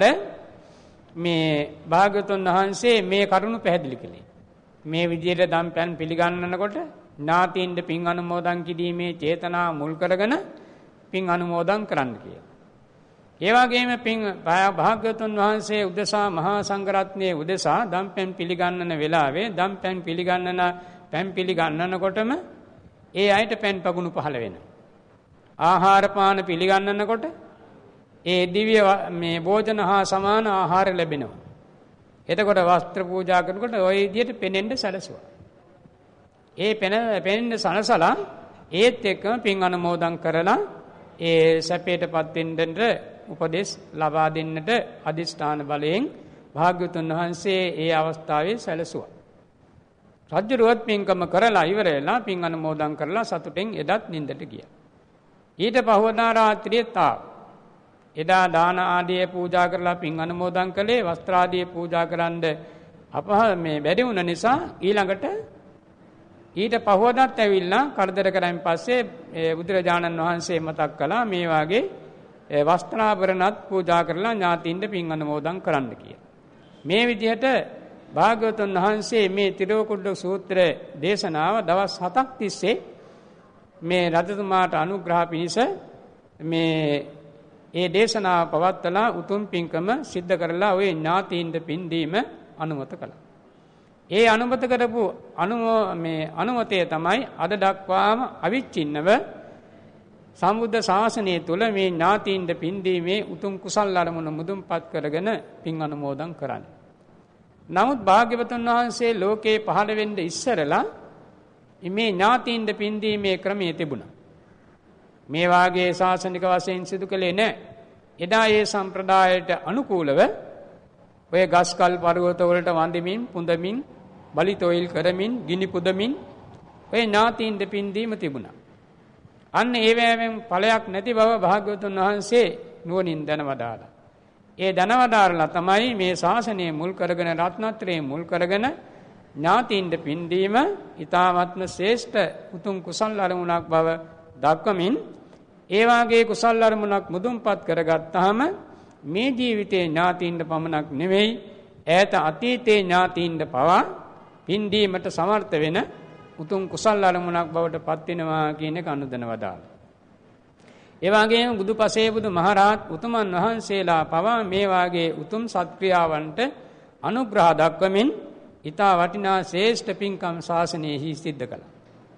මේ භාග්‍යවතුන් වහන්සේ මේ කරුණු පැහැදිලි කළේ. මේ විදිහට දම්පැන් පිළිගන්නනකොට ඥාතීන්ට පින් අනුමෝදන් කිරීමේ චේතනාව මුල් කරගෙන පින් අනුමෝදන් කරන්න කියලා. ඒ වගේම පින් භාග්‍යවතුන් වහන්සේ උදෙසා මහා සංඝරත්නයේ උදෙසා දම්පැන් පිළිගන්නන වෙලාවේ දම්පැන් පිළිගන්නන පැන් පිළිගන්නනකොටම ඒ අයට පැන් පගුණු පහළ වෙනවා. ආහාර පාන පිළිගන්නනකොට ඒ දිව්‍ය මේ භෝජන හා සමාන ආහාර ලැබෙනවා. එතකොට වස්ත්‍ර පූජා කරනකොට ওই විදිහට පෙනෙන්න සැලසුවා. ඒ පෙන පෙනෙන්න සනසලා ඒත් එක්කම පින් අනුමෝදන් කරලා ඒ සැපයටපත් වෙන්නට උපදෙස් ලබා දෙන්නට අදිෂ්ඨාන බලයෙන් භාග්‍යවතුන් වහන්සේ ඒ අවස්ථාවේ සැලසුවා. රජුරුවත් පින්කම කරලා ඉවර වෙලා පින් අනුමෝදන් කරලා සතුටෙන් එදත් නින්දට ගියා. ඊට පහවදා රාත්‍රියේ තා එදා දාන ආදී පූජා කරලා පින් අනුමෝදන් කළේ වස්ත්‍ර ආදී පූජා කරන්ද අපහ මේ බැරි වුණ නිසා ඊළඟට ඊට පහවදාත් ඇවිල්ලා කරදර කරන් පස්සේ බුදුරජාණන් වහන්සේ මතක් කළා මේ වාගේ වස්ත්‍රාභරණත් පූජා කරලා ඥාතියින්ට පින් අනුමෝදන් කරන්න කියලා. මේ විදිහට භාග්‍යවතුන් වහන්සේ මේ තිරෝකුඩ්ඩ සූත්‍ර දේශනාව දවස් හතක් තිස්සේ මේ රජතුමාට අනුග්‍රහ පිණිස මේ ඒ දේශනාව පවත්වලා උතුම් පින්කම සිද්ධ කරලා ওই ඥාතියින්ට පින් දීම අනුමත කළා. ඒ අනුමත කරපු අනුමෝ මේ අනුමතය තමයි අද දක්වාම අවිච්ඡින්නව සම්බුද්ධ ශාසනය තුල මේ ඥාතියින්ට පින් දීමේ උතුම් කුසල් අරමුණ මුදුන්පත් කරගෙන පින් අනුමෝදන් කරන්නේ. නමුත් භාග්‍යවතුන් වහන්සේ ලෝකේ පහළ වෙන්න ඉස්සරලා මේ ඥාතියින්ට පින් දීමේ ක්‍රමයේ තිබුණා. මේ වාගේ ශාසනික වශයෙන් සිදු කළේ නැහැ. එදා ඒ සම්ප්‍රදායට අනුකූලව ඔය ගස්කල් පර්වත වලට වඳිමින් පුඳමින් බලි තොইল කරමින් ගිනි පුදමින් ඔය ඥාතියින්ට පින් දීම තිබුණා. අන්න ඒ වෑවෙන් ඵලයක් නැති බව භාග්‍යවතුන් වහන්සේ නුවණින් දැනවදාලා. ඒ දැනවදාරලා තමයි මේ ශාසනය මුල් කරගෙන රත්නත්‍රයේ මුල් කරගෙන ඥාතියින්ට පින් දීම ඊ타ත්ම ශ්‍රේෂ්ඨ උතුම් කුසල් අරමුණක් බව දක්වමින් ඒ වාගේ කුසල් අරමුණක් මුදුන්පත් කරගත්තාම මේ ජීවිතේ ඥාතියින්ට පමණක් නෙවෙයි ඈත අතීතේ ඥාතියින්ට පවා පින් දීමට සමර්ථ වෙන උතුම් කුසල් අරමුණක් බවට පත් වෙනවා කියන එක අනුදැනවදාලා. ඒ වගේම බුදුපසේ බුදු මහරහත් උතුමන් වහන්සේලා පවා මේ වාගේ උතුම් සත්ක්‍රියාවන්ට අනුග්‍රහ දක්වමින් ඊතා වටිනා ශ්‍රේෂ්ඨ පින්කම් ශාසනයෙහි සිද්ධ කළා.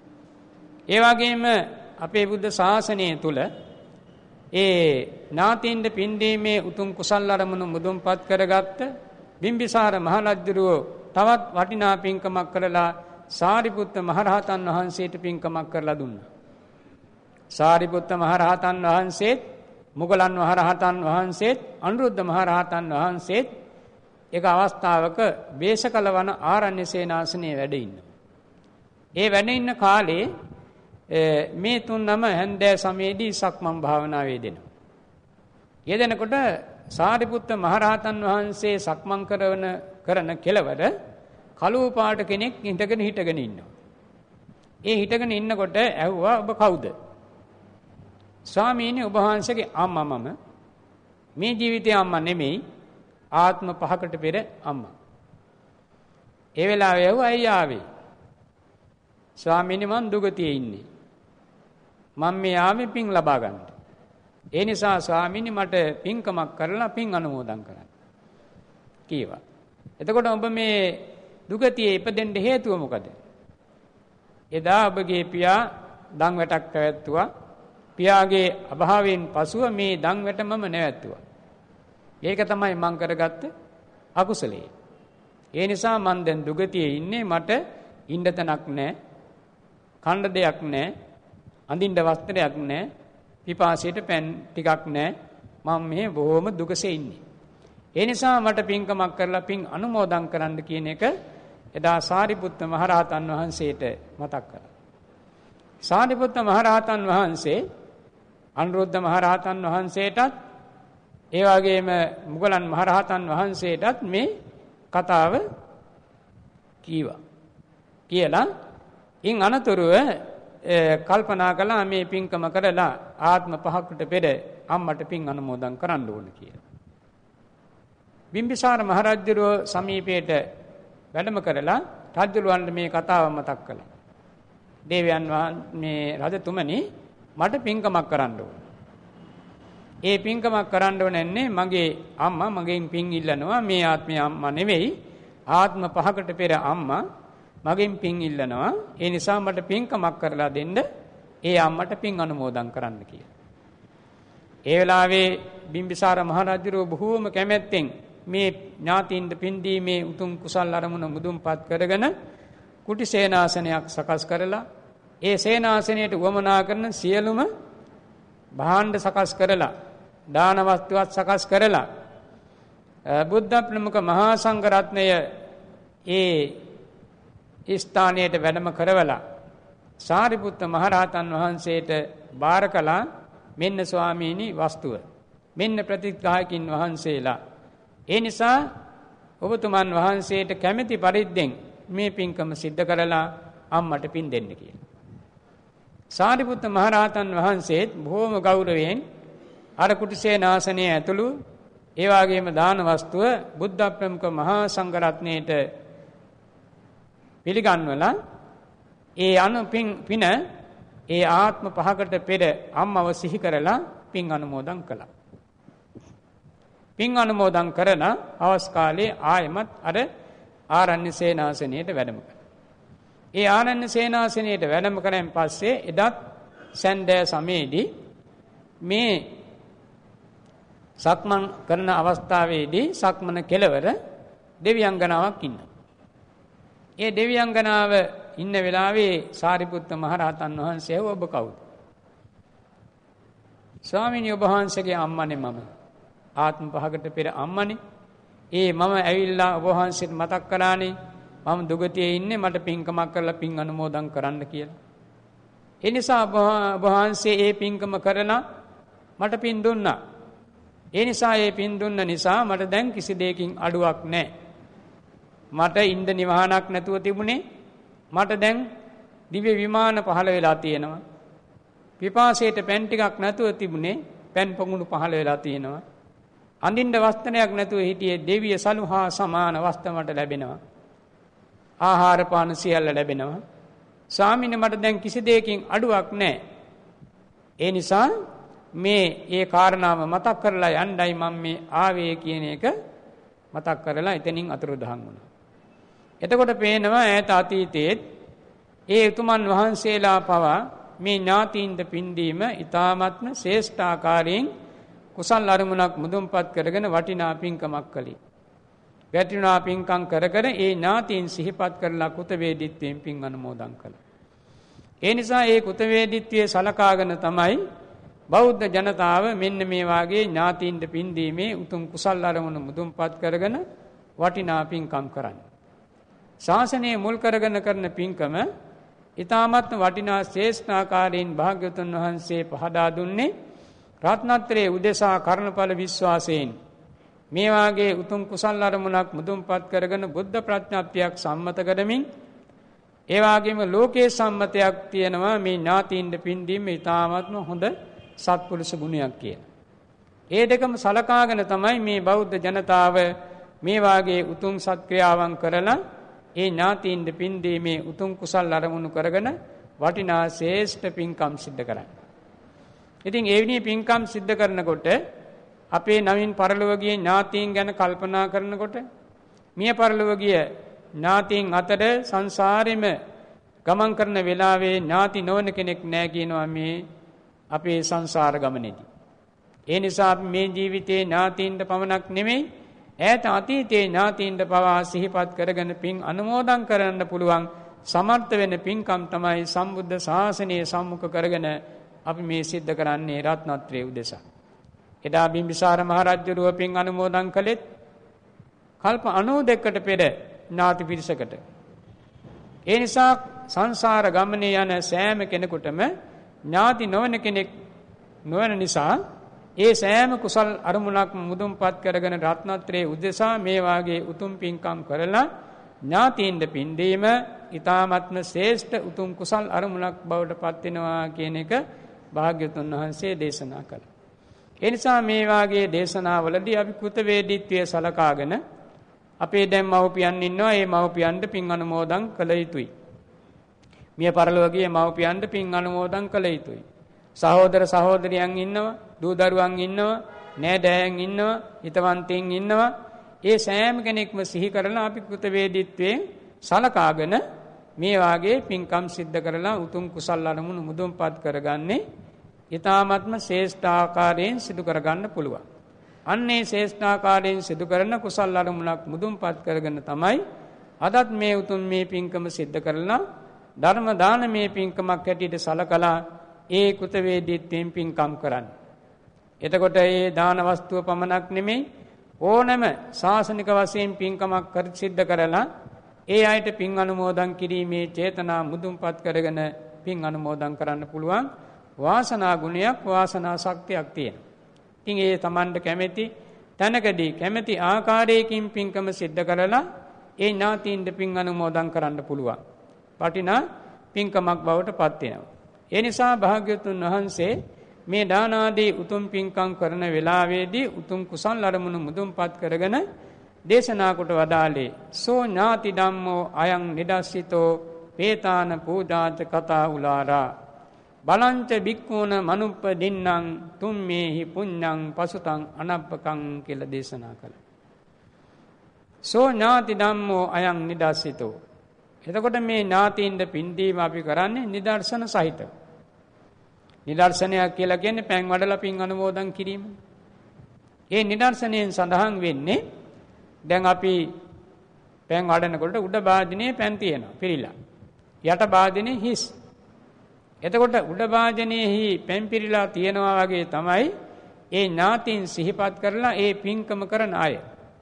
ඒ වගේම අපේ බුද්ධ ශාසනය තුල ඒ ඥාතියින්ට පින් දීමේ උතුම් කුසල් අරමුණු මුදුන්පත් කරගත්ත බිම්බිසාර මහරජුරෝ තවත් වටිනා පින්කමක් කරලා සාරිපුත්ත මහරහතන් වහන්සේට පින්කමක් කරලා දුන්නා. සාරිපුත්ත මහරහතන් වහන්සේත් මුගලන් මහරහතන් වහන්සේත් අනුරුද්ධ මහරහතන් වහන්සේත් එක අවස්ථාවක බේසකල වන ආරණ්‍ය සේනාසනයේ වැඩ ඉන්නවා. ඒ වැඩ ඉන්න කාලේ මේ තුන් නම හැන්දෑ සමයේදී සක්මන් භාවනාවේ යෙදෙනවා. යෙදෙනකොට සාරිපුත්ත මහරහතන් වහන්සේ සක්මන් කරන කරන කෙලවර කළු පාට කෙනෙක් හිටගෙන හිටගෙන ඉන්නවා. ඒ හිටගෙන ඉන්නකොට ඇහුවා ඔබ කවුද? ස්වාමීනි ඔබ වහන්සේගේ අම්මා මම. මේ ජීවිතේ අම්මා නෙමෙයි ආත්ම පහකට පෙර අම්මා. ඒ වෙලාවේ ඇහුවා ඇයි ආවේ? ස්වාමීනි මං දුගතියේ ඉන්නේ. මම මේ ආවේ පින් ලබා ගන්න. ඒ නිසා ස්වාමීනි මට පින්කමක් කරලා පින් අනුමෝදන් කරන්න කීවා. එතකොට ඔබ මේ දුගතියේ ඉපදෙන්න හේතුව මොකද? එදා ඔබගේ පියා දන් වැටක් පැවැත්තුවා. පියාගේ අභාවයෙන් පසුව මේ දන් වැට මම නැවැත්තුවා. ඒක තමයි මං කරගත්ත අකුසලයේ. ඒ නිසා මං දැන් දුගතියේ ඉන්නේ. මට ඉන්න තැනක් නැහැ. කන්න දෙයක් නැහැ. අඳින්න වස්ත්‍රයක් නැහැ. පිපාසයට පෑන් ටිකක් නැහැ. මම මේ බොහොම දුකසේ ඉන්නේ. ඒ නිසා මට පින්කමක් කරලා පින් අනුමෝදන් කරන්න කියන එක එදා සාරිපුත්ත මහරහතන් වහන්සේට මතක් කළා. සාරිපුත්ත මහරහතන් වහන්සේ අනුරුද්ධ මහරහතන් වහන්සේටත් ඒ වගේම මුගලන් මහරහතන් වහන්සේටත් මේ කතාව කීවා. කියලා ඉන් අනතුරුව කල්පනා කළා මේ පින්කම කරලා ආත්ම පහකට පෙර අම්මට පින් අනුමෝදන් කරන්න ඕන කියලා. බිම්බිසාර මහරජුගේ සමීපයට වැඩම කරලා රජුලවන්ට මේ කතාව මතක් කළා. දේවයන් මේ රජතුමනි මට පින්කමක් කරන්න ඕන. ඒ පින්කමක් කරන්න ඕනන්නේ මගේ අම්මා මගෙන් පින් ඉල්ලනවා. මේ ආත්මේ අම්මා නෙවෙයි ආත්ම පහකට පෙර අම්මා මගෙන් පින් ඉල්ලනවා. ඒ නිසා මට පින්කමක් කරලා දෙන්න ඒ අම්මට පින් අනුමෝදන් කරන්න කියලා. ඒ වෙලාවේ බිම්බිසාර මහරජුරෝ බොහෝම කැමැත්තෙන් මේ ඥාතීන්ද පින් දීමේ උතුම් කුසල් අරමුණ මුදුන්පත් කරගෙන කුටි සේනාසනයක් සකස් කරලා ඒ සේනාසනයට වමනා කරන සියලුම භාණ්ඩ සකස් කරලා දාන වස්තුවත් සකස් කරලා බුද්ධ ප්‍රමුඛ මහා සංඝ රත්නය ඒ ස්ථානයට වැඩම කරවලා සාරිපුත්ත මහරහතන් වහන්සේට බාර කළා. මෙන්න ස්වාමීනි වස්තුව. මෙන්න ප්‍රතිග්‍රාහකින් වහන්සේලා. ඒ නිසා ඔබතුමන් වහන්සේට කැමැති පරිද්දෙන් මේ පින්කම සිද්ධ කරලා අම්මට පින් දෙන්න කියලා. සාරිපුත්ත මහරහතන් වහන්සේත් බොහෝම ගෞරවයෙන් අර කුටිසේනාසනයේ ඇතුළු ඒ වගේම දාන වස්තුව බුද්ධ ප්‍රමුඛ මහා සංඝ රත්නයේට පිළිගන්වලා ඒ අනුපින් පින ඒ ආත්ම පහකට පෙර අම්මව සිහි කරලා පින් අනුමෝදන් කළා. පින් අනුමෝදන් කරන අවස් කාලේ ආයමත් අර ආරණ්‍ය සේනාසනයට වැඩම කළා. ඒ ආරණ්‍ය සේනාසනයට වැඩම කරන් පස්සේ එදත් සන්දෑ සමයේදී මේ සක්මන් කරන අවස්ථාවේදී සක්මන කෙලවර දෙවියංගනාවක් ඉන්නවා. ඒ දෙවියංගනාව ඉන්න වෙලාවේ සාරිපුත්ත මහරහතන් වහන්සේ ඔබ කවුද? ස්වාමීනි ඔබ වහන්සේගේ අම්මනේ මම. ආත්ම පහකට පෙර අම්මනේ. ඒ මම ඇවිල්ලා ඔබ වහන්සේට මතක් කරානේ මම දුගතියේ ඉන්නේ මට පින්කමක් කරලා පින් අනුමෝදන් කරන්න කියලා. ඒ නිසා ඔබ වහන්සේ ඒ පින්කම කරලා මට පින් දුන්නා. ඒ නිසා ඒ පින් දුන්න නිසා මට දැන් කිසි දෙයකින් අඩුවක් නැහැ. මට ඉන්ද නිවහනක් නැතුව තිබුණේ. මට දැන් දිව්‍ය විමාන පහළ වෙලා තියෙනවා. පිපාසයට පෑන් ටිකක් නැතුව තිබුණේ. පෑන් පොඟුණු පහළ වෙලා තියෙනවා. අඳින්න වස්ත්‍රයක් නැතුව හිටියේ දෙවිය සලු හා සමාන වස්ත්‍ර මට ලැබෙනවා. ආහාර පාන සියල්ල ලැබෙනවා. ස්වාමීනි මට දැන් කිසි දෙයකින් අඩුවක් නැහැ. ඒ නිසා මේ ඒ කාරණාව මතක් කරලා යන්නයි මම මේ ආවේ කියන එක මතක් කරලා එතනින් අතුරුදහන් වුණා. එතකොට පේනවා ඈත අතීතයේ ඒ උතුමන් වහන්සේලා පවා මේ ඥාතීන්ද පින්දීම ඊ타ත්ම ශ්‍රේෂ්ඨාකාරයෙන් කුසල් අරමුණක් මුදුන්පත් කරගෙන වටිනා පින්කමක් කළේ. වැටිනා පින්කම් කර කර ඒ ඥාතීන් සිහිපත් කරලා කුතවේදීත්වයෙන් පින් අනුමෝදන් කළා. ඒ නිසා ඒ කුතවේදීත්වයේ සලකාගෙන තමයි බෞද්ධ ජනතාව මෙන්න මේ වාගේ ඥාතීන්ද පින්දීමේ උතුම් කුසල් අරමුණු මුදුන්පත් කරගෙන වටිනා පින්කම් කරන්නේ. ශාසනයේ මුල් කරගෙන කරන පින්කම ඊ타මත් වටිනා ශ්‍රේෂ්ඨාකාරයෙන් භාග්‍යවතුන් වහන්සේ පහදා දුන්නේ රත්නත්‍රයේ උදෙසා කර්ණඵල විශ්වාසයෙන් මේ වාගේ උතුම් කුසල් අරමුණක් මුදුන්පත් කරගෙන බුද්ධ ප්‍රඥාප්තියක් සම්මත කරමින් ඒ වගේම ලෝකේ සම්මතයක් තියෙනවා මේ ඥාතීන්ද පින්දීම ඊ타මත්ම හොඳ සත්පුරුෂ ගුණයක් කියලා. ඒ දෙකම සලකාගෙන තමයි මේ බෞද්ධ ජනතාව මේ වාගේ උතුම් සත්ක්‍රියාවන් කරලා ඒ ඥාතීන්ද පින්දීමේ උතුම් කුසල් අරමුණු කරගෙන වටිනා ශ්‍රේෂ්ඨ පින්කම් සිද්ධ කරන්නේ. ඉතින් ඒ විදිහේ පින්කම් සිද්ධ කරනකොට අපේ නවීන් පරලෝකීය ඥාතීන් ගැන කල්පනා කරනකොට මිය පරලෝකීය ඥාතීන් අතර සංසාරෙම ගමන් කරන වෙලාවේ ඥාති නොවන කෙනෙක් නැහැ කියනවා මේ අපේ සංසාර ගමනේදී. ඒ නිසා මේ ජීවිතේ ඥාතීන්ට පමණක් නෙමෙයි ඈත අතීතයේ ඥාතීන්ට පවා සිහිපත් කරගෙන පින් අනුමෝදන් කරන්න පුළුවන් සමර්ථ වෙන පින්කම් තමයි සම්බුද්ධ ශාසනය සම්මුඛ කරගෙන අපි මේ සිද්ධ කරන්නේ රත්නත්‍රයේ උදෙසා. එදා බිම්බිසාර මහරජුරුව පින් අනුමෝදන් කළෙත් කල්ප අනූදෙකට පෙර ඥාති පිරිසකට. ඒ නිසා සංසාර ගමනේ යන සෑම කෙනෙකුටම ඥාති නොවන කෙනෙක් නොවන නිසා ඒ සෑම කුසල් අරමුණක් මුදුන්පත් කරගෙන රත්නත්‍රයේ උදෙසා මේ වාගේ උතුම් පින්කම් කරලා ඥාතීන්ද පින්දීම ඊ타ත්ම ශ්‍රේෂ්ඨ උතුම් කුසල් අරමුණක් බවට පත් වෙනවා කියන එක භාග්‍යවතුන් වහන්සේ දේශනා කළා. ඒ නිසා මේ වාගේ දේශනාවලදී අපි කෘතවේදීත්වයේ සලකාගෙන අපේ දැන් මව්පියන් ඉන්නවා. ඒ මව්පියන්ට පින් අනුමෝදන් කළ යුතුයි. මිය පරලෝකීය මව්පියන්ට පින් අනුමෝදන් කළ යුතුයි. සහෝදර සහෝදරියන් ඉන්නවා, දූ දරුවන් ඉන්නවා, නෑදෑයන් ඉන්නවා, හිතවන්තයින් ඉන්නවා. ඒ සෑම කෙනෙක්ම සිහි කරලා අපි කෘතවේදීත්වයෙන් සලකාගෙන මේ වාගේ පින්කම් සිද්ධ කරලා උතුම් කුසල් අරමුණු මුදුන්පත් කරගන්නේ ඊ타ත්ම ශ්‍රේෂ්ඨාකාරයෙන් සිදු කරගන්න පුළුවන්. අන්නේ ශ්‍රේෂ්ඨාකාරයෙන් සිදු කරන කුසල් අරමුණක් මුදුන්පත් කරගෙන තමයි අදත් මේ උතුම් මේ පින්කම සිද්ධ කරලා ධර්ම දානමය පින්කමක් හැටියට සලකලා ඒ කෘතවේදීත්වයෙන් පින්කම් කරන්නේ. එතකොට ඒ දාන වස්තුව පමණක් නෙමෙයි ඕනෑම ශාසනික වශයෙන් පින්කමක් කර සිද්ධ කරලා ඒ අයට පින් අනුමෝදන් කිරීමේ චේතනා මුදුන්පත් කරගෙන පින් අනුමෝදන් කරන්න පුළුවන් වාසනා ගුණයක් වාසනා ශක්තියක් තියෙනවා. ඉතින් ඒ Tamanට කැමැති තැනකදී කැමැති ආකාරයකින් පින්කම සිද්ධ කරලා ඒ ඥාතීන්ට පින් අනුමෝදන් කරන්න පුළුවන්. වටිනා පින්කමක් බවට පත් වෙනවා. ඒ නිසා භාග්‍යවතුන් වහන්සේ මේ දාන ආදී උතුම් පින්කම් කරන වෙලාවේදී උතුම් කුසල් අරමුණු මුදුන්පත් කරගෙන දේශනා කොට වදාළේ සෝ ඥාති ධම්මෝ අයං නිදස්සිතෝ පේතාන පූජාච කතා උලාරා බලංච බික්ඛූන මනුප්පදින්නම් තුම්මේහි පුඤ්ඤං පසුතං අනප්පකං කියලා දේශනා කළා. සෝ ඥාති ධම්මෝ අයං නිදස්සිතෝ. එතකොට මේ ඥාතීන්ද පින්දීම අපි කරන්නේ නිදර්ශන සහිතව. නිදර්ශනයක් කියලා කියන්නේ පෑන් වඩලා පින් අනුමෝදන් කිරීම. ඒ නිදර්ශනයෙන් සඳහන් වෙන්නේ දැන් අපි පෑන් වඩනකොට උඩ භාජනයේ පෑන් තියෙනවා පිරීලා. යට භාජනයේ හිස්. එතකොට උඩ භාජනයේහි පෑන් පිරීලා තියෙනවා වගේ තමයි ඒ ඥාතීන් සිහිපත් කරලා ඒ පින්කම කරන අය.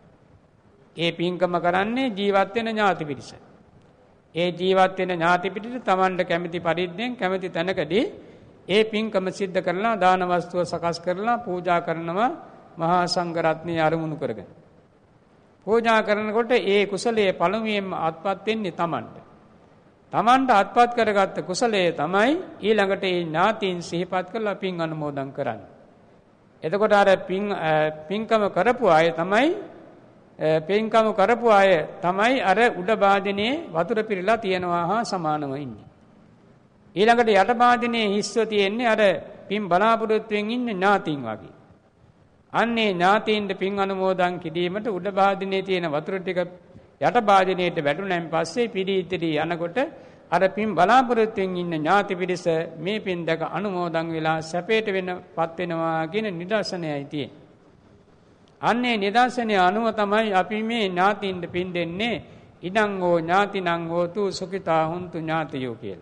ඒ පින්කම කරන්නේ ජීවත් වෙන ඥාති පිරිස. ඒ ජීවත් වෙන ඥාති පිරිස Tamanට කැමැති පරිද්දෙන් කැමැති තැනකදී ඒ පින්කම සිද්ධ කරලා දාන වස්තුව සකස් කරලා පූජා කරනවා මහා සංඝ රත්නය අරමුණු කරගෙන. පූජා කරනකොට ඒ කුසලයේ පළමුවෙන්ම අත්පත් වෙන්නේ Tamanට. Tamanට අත්පත් කරගත්ත කුසලයේ තමයි ඊළඟට ඒ ඥාතීන් සිහිපත් කරලා පින් අනුමෝදන් කරන්නේ. එතකොට අර පින් පින්කම කරපු අය තමයි පින්කම කරපු අය තමයි අර උඩ භාජනයේ වතුර පිරලා තියනවා හා සමානව ඉන්නේ. ඊළඟට යට භාජනයේ හිස්ව තියෙන්නේ අර පින් බලාපොරොත්තුෙන් ඉන්න ඥාතීන් වගේ. අන්නේ ඥාතීන්ට පින් අනුමෝදන් කිරීමට උඩ භාජනයේ තියෙන වතුර ටික යට භාජනයේට වැටුණාන් පස්සේ පිළිිතරි යනකොට අර පින් බලාපොරොත්තුෙන් ඉන්න ඥාති පිරිස මේ පින් දැක අනුමෝදන් වෙලා සැපයට වෙනපත් වෙනවා කියන නිදර්ශනයයි තියෙන්නේ. අන්නේ නිදර්ශනය අනුව තමයි අපි මේ ඥාතීන්ට පින් දෙන්නේ ඉදං හෝ ඥාතිනං හෝතු සුඛිතා හුන්තු ඥාතියෝ කියලා.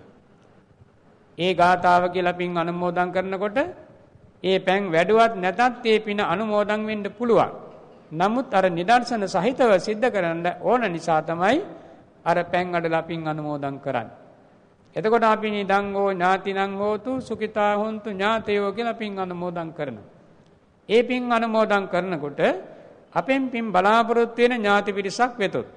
ඒ ගාථාව කියලා පින් අනුමෝදන් කරනකොට ඒ පෑන් වැඩුවත් නැතත් ඒ පින අනුමෝදන් වෙන්න පුළුවන්. නමුත් අර නිදර්ශන සහිතව සිද්ධ කරන්න ඕන නිසා තමයි අර පෑන් අඩලා පින් අනුමෝදන් කරන්නේ. එතකොට අපි නිදං හෝ ඥාතිනං හෝතු සුඛිතා හොන්තු ඥාතයෝ කියලා පින් අනුමෝදන් කරනවා. ඒ පින් අනුමෝදන් කරනකොට අපෙන් පින් බලාපොරොත්තු වෙන ඥාති පිරිසක් වෙතොත්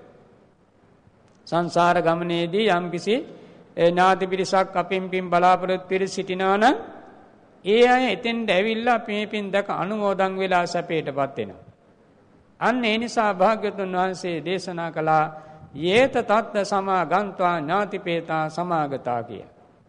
සංසාර ගමනේදී යම්කිසි ඥාති පිරිසක් අපෙන් පින් බලාපොරොත්තු වෙ සිටිනවා නම් ඒ අය එතෙන්ට ඇවිල්ලා මේ පින් දැක අනුමෝදන් වෙලා සැපයටපත් වෙනවා. අන්න ඒ නිසා භාග්‍යවතුන් වහන්සේ දේශනා කළා යේත තත්ත සමාගන්त्वा ඥාතිපේතා සමාගතා කිය.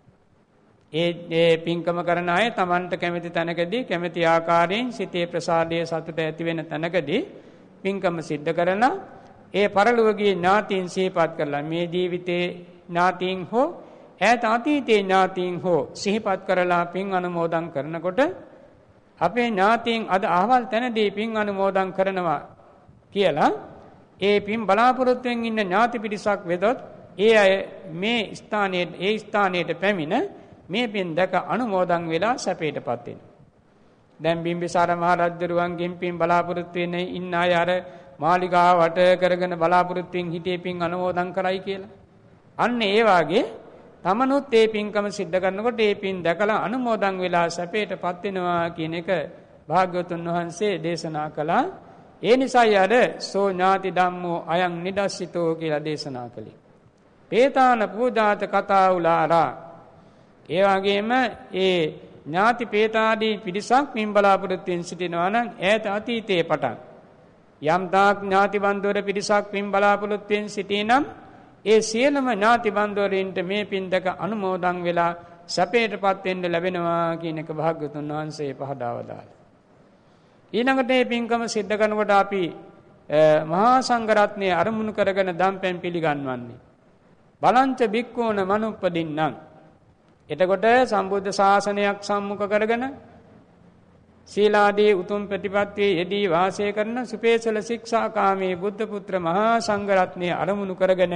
ඒ ඒ පින්කම කරන අය Tamanට කැමති තැනකදී කැමති ආකාරයෙන් සිතේ ප්‍රසාදයේ සතුට ඇති වෙන තැනකදී පින්කම සිද්ධ කරලා ඒ පරලෝකීය ඥාතීන් සිහිපත් කරලා මේ ජීවිතේ ඥාතීන් හෝ ඈත අතීතයේ ඥාතීන් හෝ සිහිපත් කරලා පින් අනුමෝදන් කරනකොට අපේ ඥාතීන් අද අහවල් තැනදී පින් අනුමෝදන් කරනවා කියලා ඒ පින් බලාපොරොත්තුෙන් ඉන්න ඥාති පිරිසක් වෙදොත් ඒ අය මේ ස්ථානයේ ඒ ස්ථානයට පැමිණ මේ පින් දැක අනුමෝදන් වෙලා සැපයටපත් වෙනවා. දැන් බිම්බිසාර මහ රජුරුවන්ගෙන් පින් බලාපොරොත්තු වෙන ඉන්න අය අර මාලිගාව වට කරගෙන බලාපොරොත්තුෙන් හිටියේ පින් අනුමෝදන් කරයි කියලා. අන්න ඒ වාගේ තමනුත් ඒ පින්කම සිද්ධ කරනකොට ඒ පින් දැකලා අනුමෝදන් වෙලා සැපයටපත් වෙනවා කියන එක භාග්‍යවතුන් වහන්සේ දේශනා කළා. ඒ නිසායි අර සෝ ඥාති ධම්මෝ අයං නිදස්සිතෝ කියලා දේශනා කළේ. පේතාන පූජාත කතා උලාරා. ඒ වගේම ඒ ඥාති පේතාදී පිරිසක් පින් බලාපොරොත්තුෙන් සිටිනවා නම් ඈත අතීතයේ පටන් යම් තාක් ඥාති බන්දවර පිරිසක් පින් බලාපොරොත්තුෙන් සිටිනම් ඒ සියලුම ඥාති බන්දවරින්ට මේ පින් දැක අනුමෝදන් වෙලා සැපයටපත් වෙන්න ලැබෙනවා කියන එක භාග්‍යවතුන් වහන්සේ පහදා වදාළා. ඊළඟට මේ පින්කම සිද්ධ කරනකොට අපි මහා සංඝරත්නයේ අරමුණු කරගෙන දම්පැන් පිළිගන්වන්නේ. බලංච බික්කෝන මනුප්පදින්නම්. එතකොට සම්බුද්ධ ශාසනයක් සම්මුඛ කරගෙන සීලාදී උතුම් ප්‍රතිපත්තියේ යෙදී වාසය කරන සුපේසල ශික්ෂාකාමී බුද්ධ පුත්‍ර මහා සංඝරත්නයේ අරමුණු කරගෙන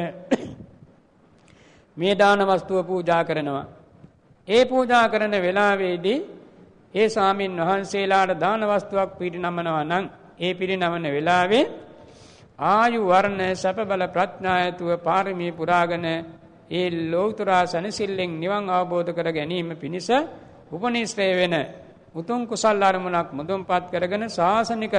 මේ දාන වස්තුව පූජා කරනවා. ඒ පූජා කරන වෙලාවේදී ඒ ස්වාමින් වහන්සේලාට දාන වස්තුවක් පිරිනමනවා නම් ඒ පිරිනමන වෙලාවේ ආයු වර්ණ සැප බල ප්‍රඥායතුව පාරමී පුරාගෙන ඒ ලෞතර සනසිල්ලෙන් නිවන් අවබෝධ කර ගැනීම පිණිස උපනිශ්‍රේ වෙන උතුම් කුසල් අරමුණක් මුදුන්පත් කරගෙන ශාසනික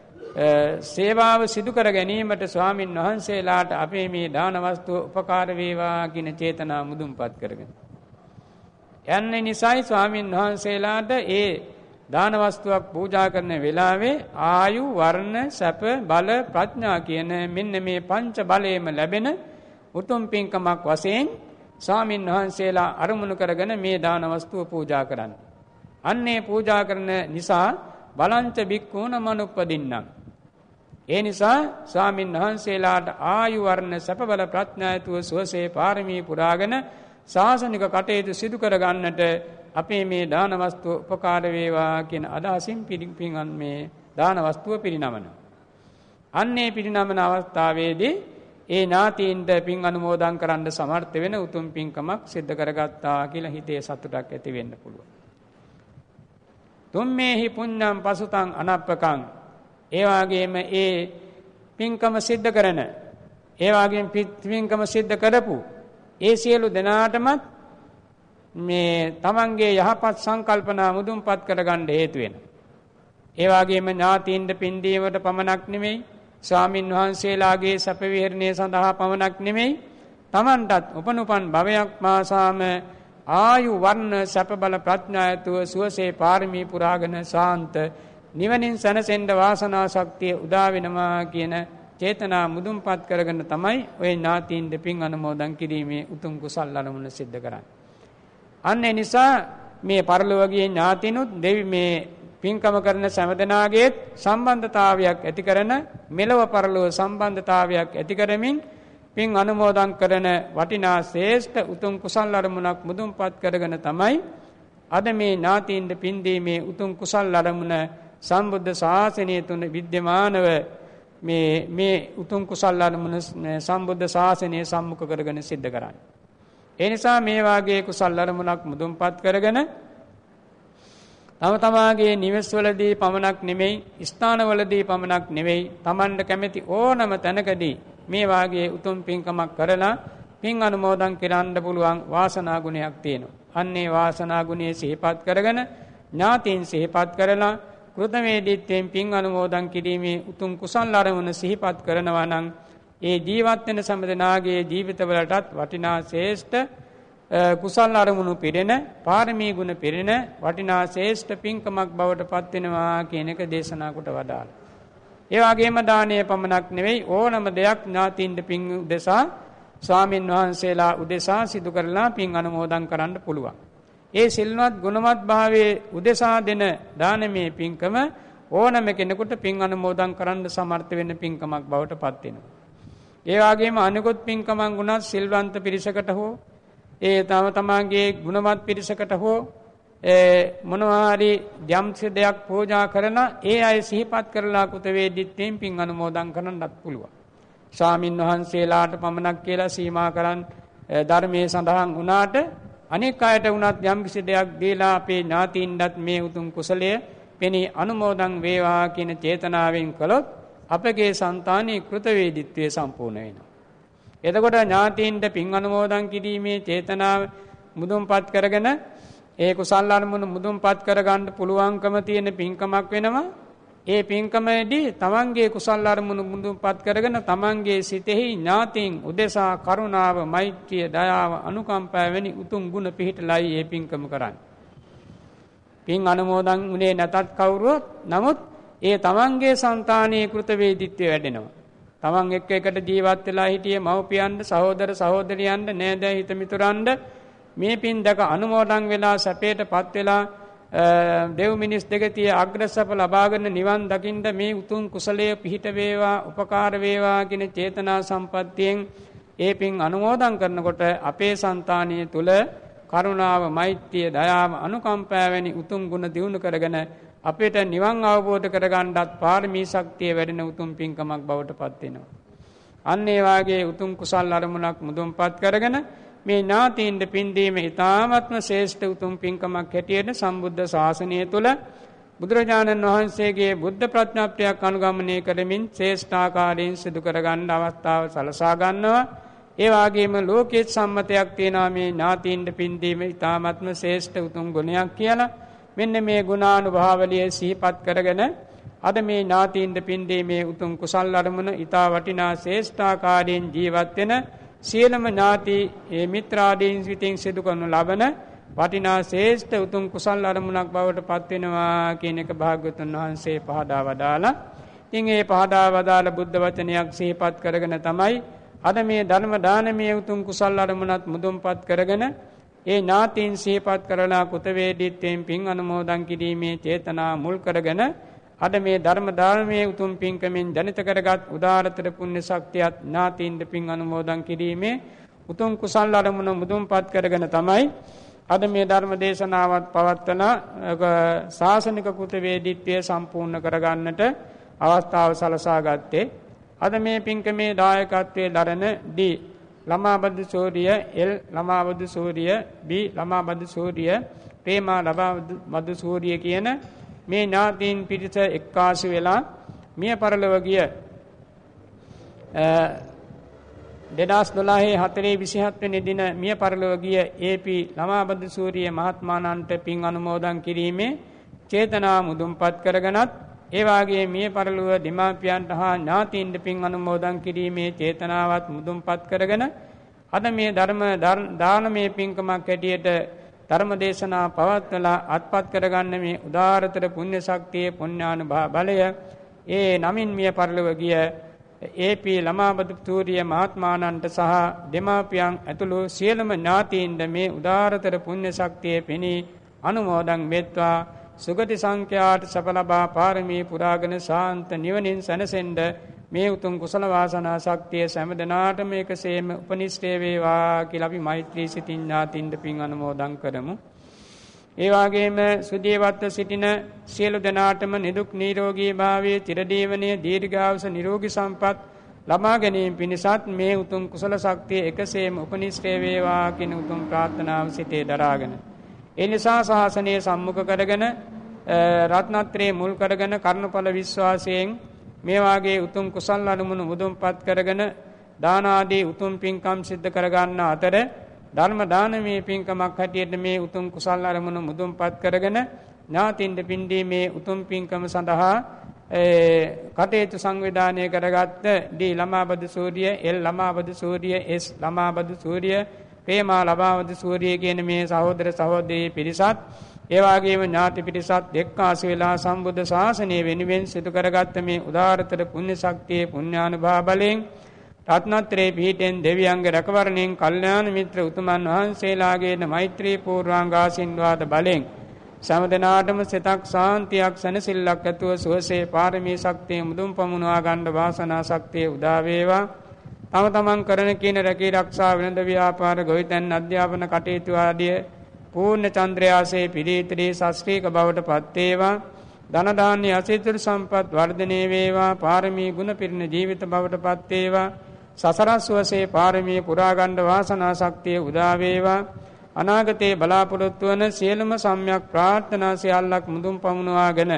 සේවාව සිදු කර ගැනීමට ස්වාමින් වහන්සේලාට අපේ මේ දාන වස්තුව උපකාර වේවා කියන චේතනා මුදුන්පත් කරගෙන යන්නේ නිසායි ස්වාමින් වහන්සේලාට ඒ දාන වස්තුවක් පූජා කරන වෙලාවේ ආයු වර්ණ සැප බල ප්‍රඥා කියන මෙන්න මේ පංච බලයේම ලැබෙන උතුම් පින්කමක් වශයෙන් ස්වාමින් වහන්සේලා අරමුණු කරගෙන මේ දාන වස්තුව පූජා කරන්නේ. අන්නේ පූජා කරන නිසා බලංච බික්කුණ මනුප්පදින්නම්. ඒ නිසා ස්වාමින් වහන්සේලාට ආයු වර්ණ සැප බල ප්‍රඥායතුව සුවසේ පාරමී පුරාගෙන ශාසනික කටයුතු සිදු කර ගන්නට අපේ මේ දාන වස්තුව උපකාර වේවා කියන අදහසින් පිරිපින් මේ දාන වස්තුව පිරිනමන. අන්නේ පිරිනමන අවස්ථාවේදී ඒ ඥාතීන්ට පින් අනුමෝදන් කරන්න සමර්ථ වෙන උතුම් පින්කමක් සිද්ධ කරගත්තා කියලා හිතේ සතුටක් ඇති වෙන්න පුළුවන්. තුම්මේහි පුඤ්ඤං පසුතං අනප්පකං. ඒ වගේම ඒ පින්කම සිද්ධ කරන ඒ වගේම පින්කම සිද්ධ කරපු ඒ සියලු දෙනාටම මේ තමන්ගේ යහපත් සංකල්පනා මුදුන්පත් කරගන්න හේතු වෙනවා. ඒ වගේම ඥාතීන්ට පින් දීමට පමණක් නෙමෙයි ස්වාමින් වහන්සේලාගේ සැප විහරණය සඳහා පමණක් නෙමෙයි තමන්ටත් උපනුපන් භවයක් මාසාම ආයු වර්ණ සැප බල ප්‍රඥායතුව සුවසේ පාරමී පුරාගෙන ශාන්ත නිවනින් සැනසෙන්න වාසනා ශක්තිය උදා වෙනවා කියන චේතනා මුදුන්පත් කරගෙන තමයි ඔය ඥාතීන්ට පින් අනුමෝදන් කිරීමේ උතුම් කුසල් අනුමුණ සිද්ධ කරන්නේ. අන්න ඒ නිසා මේ පරලෝකීය ඥාතිනුත් දෙවි මේ පින්කම කරන සෑම සම්බන්ධතාවයක් ඇති කරන මෙලව පරලෝක සම්බන්ධතාවයක් ඇති කරමින් පින් අනුමෝදන් කරන වටිනා ශ්‍රේෂ්ඨ උතුම් කුසල් අරමුණක් මුදුන්පත් කරගෙන තමයි අද මේ ඥාතීන්ට පින් දීමේ උතුම් කුසල් අරමුණ සම්බුද්ධ ශාසනය තුන විද්‍යමානව මේ මේ උතුම් කුසල් අරමුණ සම්බුද්ධ ශාසනය සම්මුඛ කරගෙන සිද්ධ කරන්නේ. ඒ නිසා මේ වාගේ කුසල් අරමුණක් මුදුන්පත් කරගෙන තම තමාගේ නිවෙස්වලදී පමණක් නෙමෙයි ස්ථානවලදී පමණක් නෙමෙයි Tamanට කැමැති ඕනම තැනකදී මේ වාගේ උතුම් පින්කමක් කරලා පින් අනුමෝදන් කරන්න පුළුවන් වාසනා ගුණයක් තියෙනවා. අන්නේ වාසනා ගුණය සිහිපත් කරගෙන ඥාතීන් සිහිපත් කරලා කෘතවේදීත්වයෙන් පින් අනුමෝදන් කිරීමේ උතුම් කුසල් අරමුණ සිහිපත් කරනවා නම් ඒ ජීවත් වෙන සම්මදනාගේ ජීවිතවලටත් වටිනා ශ්‍රේෂ්ඨ කුසල් අරමුණු පිරෙන පාරමී ගුණ පිරෙන වටිනා ශ්‍රේෂ්ඨ පින්කමක් බවට පත් වෙනවා කියන එක දේශනා කොට වදාළා. ඒ වගේම දානය පමණක් නෙවෙයි ඕනම දෙයක් ඥාතීන්ට පින් උදෙසා ස්වාමින් වහන්සේලා උදෙසා සිදු කරලා පින් අනුමෝදන් කරන්න පුළුවන්. ඒ සිල්වත් ගුණවත් භාවයේ උදෙසා දෙන දානමය පින්කම ඕනම කෙනෙකුට පින් අනුමෝදන් කරන්න සමර්ථ වෙන පින්කමක් බවට පත් වෙනවා. ඒ වගේම අනිකුත් පින්කමන් ගුණත් සිල්වන්ත පිරිසකට හෝ ඒ තම තමන්ගේ ගුණවත් පිරිසකට හෝ මොනවා හරි යම්ස දෙයක් පූජා කරන ඒ අය සිහිපත් කරලා කෘතවේදීත්වයෙන් පින් අනුමෝදන් කරන්නත් පුළුවන්. ස්වාමින් වහන්සේලාට පමණක් කියලා සීමා කරන් ධර්මයේ සඳහන් වුණාට අනෙක් අයට වුණත් යම්කිසි දෙයක් දීලා අපේ ඥාතීන්ටත් මේ උතුම් කුසලය පෙනී අනුමෝදන් වේවා කියන චේතනාවෙන් කළොත් අපගේ సంతානයේ කෘතවේදීත්වය සම්පූර්ණ වෙනවා. එතකොට ඥාතීන්ට පින් අනුමෝදන් කිරීමේ චේතනාව මුදුන්පත් කරගෙන ඒ කුසල් අරමුණු මුදුන්පත් කරගන්න පුළුවන්කම තියෙන පින්කමක් වෙනවා. ඒ පින්කමේදී තමන්ගේ කුසල් අරමුණු මුදුන්පත් කරගෙන තමන්ගේ සිතෙහි ඥාතීන් උදෙසා කරුණාව, මෛත්‍රිය, දයාව, අනුකම්පාව වැනි උතුම් ගුණ පිහිටලයි මේ පින්කම කරන්නේ. පින් අනුමෝදන් උනේ නැතත් කවුරුවත් නමුත් ඒ තමන්ගේ సంతානයේ කෘතවේදීත්වය වැඩෙනවා. තමන් එක්ක එකට ජීවත් වෙලා හිටියේ මව්පියන්ද, සහෝදර සහෝදරියන්ද, නෑද හිත මිතුරන්ද මේ පින් දැක අනුමෝදන් වෙලා සැපයටපත් වෙලා දෙව් මිනිස් දෙකතිය අග්‍රසප ලබාගෙන නිවන් දකින්න මේ උතුම් කුසලයේ පිහිට වේවා, උපකාර වේවා කියන චේතනා සම්පත්තියෙන් ඒ පින් අනුමෝදන් කරනකොට අපේ సంతානිය තුල කරුණාව, මෛත්‍රිය, දයාව, අනුකම්පාව වැනි උතුම් ගුණ දියුණු කරගෙන අපිට නිවන් අවබෝධ කරගන්නත් පාරමී ශක්තිය වැඩෙන උතුම් පින්කමක් බවට පත් වෙනවා. අන්න ඒ වාගේ උතුම් කුසල් අරමුණක් මුදුන්පත් කරගෙන මේ ඥාතීන්ට පින් දීම ඉතාමත්ම ශ්‍රේෂ්ඨ උතුම් පින්කමක් හැටියට සම්බුද්ධ ශාසනය තුළ බුදුරජාණන් වහන්සේගේ බුද්ධ ප්‍රඥාප්තියක් අනුගමනය කරමින් ශ්‍රේෂ්ඨාකාරයෙන් සිදු කරගන්න අවස්ථාව සලසා ගන්නවා. ඒ වගේම ලෝකයේ සම්මතයක් තියෙනවා මේ ඥාතීන්ට පින් දීම ඉතාමත්ම ශ්‍රේෂ්ඨ උතුම් ගුණයක් කියලා. මෙන්න මේ ගුණානුභාවලිය සිහිපත් කරගෙන අද මේ ඥාතීන්ට පින් දීමේ උතුම් කුසල් අරමුණ ඊතා වටිනා ශ්‍රේෂ්ඨාකාරයෙන් ජීවත් වෙන සියලුම ඥාති ඒ මිත්‍රාදීන් විසින් සිදු කරනු ලබන වටිනා ශ්‍රේෂ්ඨ උතුම් කුසල් අරමුණක් බවට පත් වෙනවා කියන එක භාග්‍යවතුන් වහන්සේ පහදා වදාලා. ඉතින් මේ පහදා වදාළ බුද්ධ වචනයක් සිහිපත් කරගෙන තමයි අද මේ ධර්ම දානමය උතුම් කුසල් අරමුණත් මුදුන්පත් කරගෙන ඒ ඥාතීන් සිහිපත් කරලා කෘතවේදීත්වයෙන් පින් අනුමෝදන් කිරීමේ චේතනා මුල් කරගෙන අද මේ ධර්ම දානමය උතුම් පින්කමින් ජනිත කරගත් උදාාරතර පුණ්‍ය ශක්තියත් ඥාතීන්ට පින් අනුමෝදන් කිරීමේ උතුම් කුසල් අරමුණ මුදුන්පත් කරගෙන තමයි අද මේ ධර්ම දේශනාවත් පවත්වන ශාසනික කෘතවේදීත්වය සම්පූර්ණ කරගන්නට අවස්ථාව සලසා ගත්තේ. අද මේ පින්කමේ දායකත්වයේ දරන D Lamabadusuriya, L Lamabadusuriya, B Lamabadusuriya, Prema Lamabadusuriya කියන මේ ඥාතීන් පිරිස එක්කාසු වෙලා මිය පරලොව ගිය දෙදහස් දොළහේ හතරේ විසිහත් වෙනි දින මිය පරලොව ගිය ඒ.පී. ළමාබද්දු සූරිය මහත්මයාණන්ට පින් අනුමෝදන් කිරීමේ චේතනා මුදුන්පත් කරගෙනත් ඒ වාගේ මිය පරලොව දෙමාපියන්ට හා ඥාතීන්ට පින් අනුමෝදන් කිරීමේ චේතනාවත් මුදුන්පත් කරගෙන අද මේ ධර්ම දානමය පින්කමක් හැටියට ධර්ම දේශනා පවත්වලා අත්පත් කරගන්න මේ උදාාරතර පුණ්‍ය ශක්තියේ පුණ්‍යානුභාව බලය ඒ නමින් මිය පරලොව ගිය ඒ.පී. ළමාබද්දු සූරිය මහත්මයාණන්ට සහ දෙමාපියන් ඇතුළු සියලුම ඥාතීන්ට මේ උදාාරතර පුණ්‍ය ශක්තියේ පෙනී අනුමෝදන් වෙත්වා සුගති සංඛ්‍යාට සඵ ලබා පාරමී පුරාගෙන ශාන්ත නිවනින් සැනසෙන්න මේ උතුම් කුසල වාසනා ශක්තිය සෑම දිනාටම එකසේම උපනිෂ්ඨේ වේවා කියලා අපි මෛත්‍රී සිතින් ඥාතින්ද පින් අනුමෝදන් කරමු. ඒ වගේම සුජීවත්ව සිටින සියලු දෙනාටම නිදුක් නිරෝගී භාවයේ චිරදීවනයේ දීර්ඝායුෂ නිරෝගී සම්පත් ලබා ගැනීම පිණිසත් මේ උතුම් කුසල ශක්තිය එකසේම උපනිෂ්ඨේ වේවා කියන උතුම් ප්‍රාර්ථනාව සිතේ දරාගෙන ඒ නිසා ශාසනය සම්මුඛ කරගෙන රත්නත්‍රයේ මුල් කරගෙන කර්ණඵල විශ්වාසයෙන් මේ වාගේ උතුම් කුසල් අනුමුණු මුදුන්පත් කරගෙන දාන ආදී උතුම් පින්කම් සිද්ධ කරගන්න අතර ධර්ම දානමේ පින්කමක් හැටියට මේ උතුම් කුසල් අරමුණු මුදුන්පත් කරගෙන ඥාතින්ද පින්දීමේ උතුම් පින්කම සඳහා කටයුතු සංවිධානය කරගත්ත D Lamabadusuriya, L Lamabadusuriya, S Lamabadusuriya, Prema Lamabadusuriya කියන මේ සහෝදර සහෝදරී පිරිසත්, ඒ වගේම ඥාති පිරිසත් එක්කාසු වෙලා සම්බුද්ධ ශාසනය වෙනුවෙන් සිදු කරගත්ත මේ උදාාරතර පුණ්‍ය ශක්තියේ පුණ්‍යානුභාව බලයෙන් රත්නත්‍රේ පිහිටෙන් දෙවියන්ගේ රැකවරණයෙන් කල්යාණ මිත්‍ර උතුමන් වහන්සේලාගේන මෛත්‍රී පූර්වාංග ආශිර්වාද බලයෙන් සෑම දිනාටම සිතක් සාන්තියක් සැනසෙල්ලක් ඇතුව සුවසේ පාරමී ශක්තිය මුදුන් පමුණවා ගන්න වාසනා ශක්තිය උදා වේවා. තම තමන් කරන කින රැකී ආරක්ෂා වෙළඳ ව්‍යාපාර ගොවිතැන් අධ්‍යාපන කටයුතු ආදී පූර්ණ චන්ද්‍රයාසේ පිළිතරී ශාස්ත්‍රීක බවට පත් වේවා. ධන දාන්‍ය අසිතුරු සම්පත් වර්ධනය වේවා. පාරමී ගුණ පිරින ජීවිත බවට පත් වේවා. සසර සුවසේ පාරමී පුරා ගන්න වාසනා ශක්තිය උදා වේවා. අනාගතයේ බලාපොරොත්තු වන සියලුම සම්‍යක් ප්‍රාර්ථනා සියල්ලක් මුදුන් පමුණවාගෙන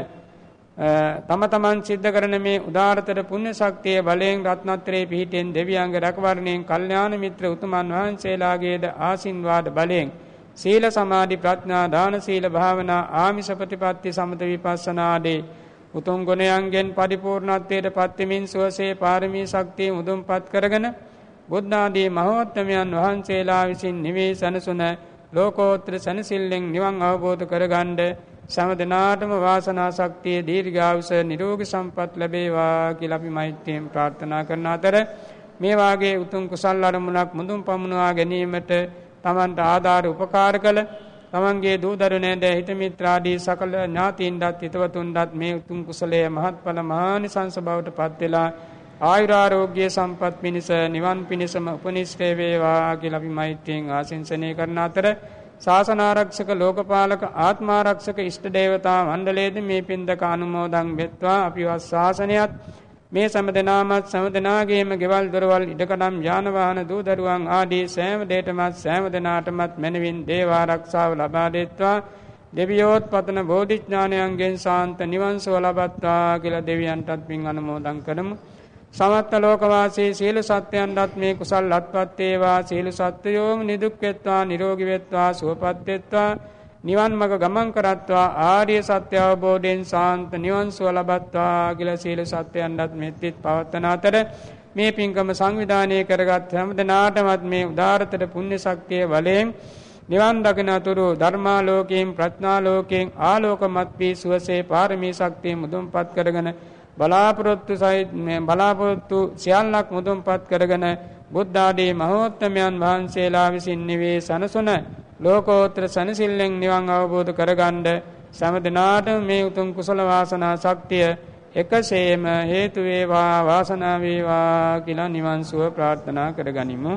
තම තමන් සිද්ධ කරන මේ උදාාරතර පුණ්‍ය ශක්තිය බලයෙන් රත්නත්‍රේ පිහිටෙන් දෙවියන්ගේ රැකවරණයෙන් කල්යාණ මිත්‍ර උතුමන් වහන්සේලාගේද ආශිර්වාද බලයෙන් සීල සමාධි ප්‍රඥා දාන සීල භාවනා ආමිෂ ප්‍රතිපatti සමත විපස්සනා ආදී උතුම් ගුණයන්ගෙන් පරිපූර්ණත්වයට පත් වෙමින් සුවසේ පාරමී ශක්තිය මුදුන්පත් කරගෙන බුද්ධ ආදී මහෝත්තමයන් වහන්සේලා විසින් නිවී සනසුන ලෝකෝත්තර සනසිල්ලෙන් නිවන් අවබෝධ කරගන්න සෑම දිනාටම වාසනා ශක්තිය දීර්ඝායුෂ නිරෝගී සම්පත් ලැබේවා කියලා අපි මෛත්‍රියෙන් ප්‍රාර්ථනා කරන අතර මේ වාගේ උතුම් කුසල් අරමුණක් මුදුන් පමුණවා ගැනීමට තමන්ට ආධාර උපකාර කළ තමන්ගේ දූ දරුවනේද හිත මිත්‍රාදී සකල ඥාතීන්වත් හිතවතුන්වත් මේ උතුම් කුසලයේ මහත්ඵල මහානිසංස බවට පත් වෙලා ආයුරාෝග්‍ය සම්පත් පිණිස නිවන් පිණිසම උපනිශ්‍රේ වේවා කියලා අපි මෛත්‍රියෙන් ආශිංසනය කරන අතර ශාසන ආරක්ෂක ලෝකපාලක ආත්මාරක්ෂක ඉෂ්ට දේවතා මණ්ඩලයේද මේ පින්දක අනුමෝදන් වෙත්වා. අපි වත් ශාසනයත් මේ සම්දෙනාමත් සම්දෙනාගේම ගෙවල් දොරවල් ඉඩකඩම් යාන වාහන දූ දරුවන් ආදී සෑම දෙයකටමත් සෑම දෙනාටමත් මනවින් දේව ආරක්ෂාව ලබා දෙත්වා. දෙවියෝත් පතන බෝධිඥානයන්ගෙන් ශාන්ත නිවන් සුව ලබත්වා කියලා දෙවියන්ටත් පින් අනුමෝදන් කරමු. සමස්ත ලෝකවාසී සියලු සත්‍යයන්වත් මේ කුසල් අත්පත් වේවා. සියලු සත්වයෝම නිදුක් වෙත්වා, නිරෝගී වෙත්වා, සුවපත් වෙත්වා, නිවන් මඟ ගමන් කරත්වා, ආර්ය සත්‍ය අවබෝධයෙන් ශාන්ත නිවන් සුව ලබත්වා කියලා සියලු සත්‍යයන්වත් මෙත්තිත් පවත්වන අතර මේ පින්කම සංවිධානය කරගත් හැම දිනාටමත් මේ උදාාරතර පුණ්‍ය ශක්තිය බලයෙන් නිවන් දකින අතුරු ධර්මාලෝකයෙන් ප්‍රඥාලෝකයෙන් ආලෝකමත් වී සුවසේ පාරමී ශක්තිය මුදුන්පත් කරගෙන බලාපොරොත්තු සහිත බලාපොරොත්තු සියල්ලක් මුදුන්පත් කරගෙන බුද්ධ ආදී මහෝත්තමයන් වහන්සේලා විසින් නිවේ සනසුන ලෝකෝත්තර සනසිල්ලෙන් නිවන් අවබෝධ කරගන්න සෑම දිනාටම මේ උතුම් කුසල වාසනා ශක්තිය එකසේම හේතු වේවා වාසනාව වේවා කියලා නිවන් සුව ප්‍රාර්ථනා කරගනිමු.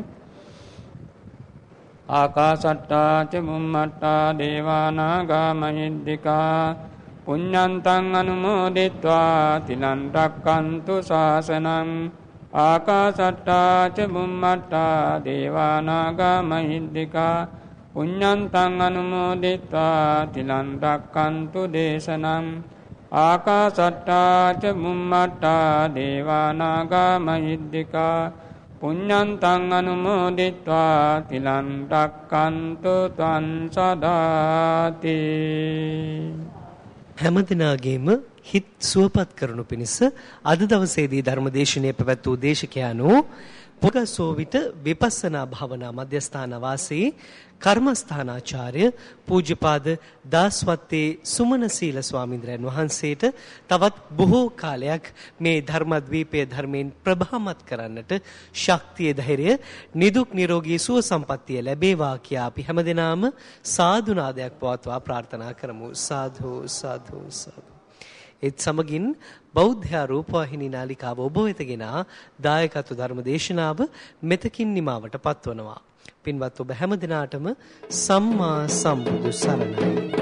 ආකාශට්ටා ච බුම්මට්ටා දේවානාගා මහිද්దికා පුඤ්ඤන්තං අනුමෝදිත්වා තිලං රක්칸තු ශාසනං. ආකාශට්ටා ච බුම්මට්ටා දේවානාගා මහිද්దికා පුඤ්ඤන්තං අනුමෝදිත්වා තිලං රක්칸තු දේශනං. ආකාශට්ටා ච බුම්මට්ටා දේවානාගා මහිද්దికා පුඤ්ඤන්තං අනුමෝදිත්වා තිලං රක්칸තු ත්වං සදාති. හැම දිනාගේම හිත් සුවපත් කරනු පිණිස අද දවසේදී ධර්මදේශනයේ පැවැත් වූ දේශකයන්ෝ පොගසෝවිත විපස්සනා භාවනා මධ්‍යස්ථාන වාසී කර්මස්ථානාචාර්ය පූජ්‍යපාද දාස්වත්තේ සුමනසීල ස්වාමීන්ද්‍රයන් වහන්සේට තවත් බොහෝ කාලයක් මේ ධර්මද්වීපයේ ධර්මයෙන් ප්‍රභාමත් කරන්නට ශක්තිය ධෛර්යය නිදුක් නිරෝගී සුව සම්පන්නිය ලැබේවා කියා අපි හැමදෙනාම සාදු නාදයක් පවත්වා ප්‍රාර්ථනා කරමු. සාදු සාදු සාදු. ඒත් සමගින් බෞද්ධ රූපවාහිනී නාලිකාව ඔබ වෙතගෙන දායකත්ව ධර්ම දේශනාව මෙතකින් නිමාවට පත්වනවා. පින්වත් ඔබ හැම දිනාටම සම්මා සම්බුදු සරණයි.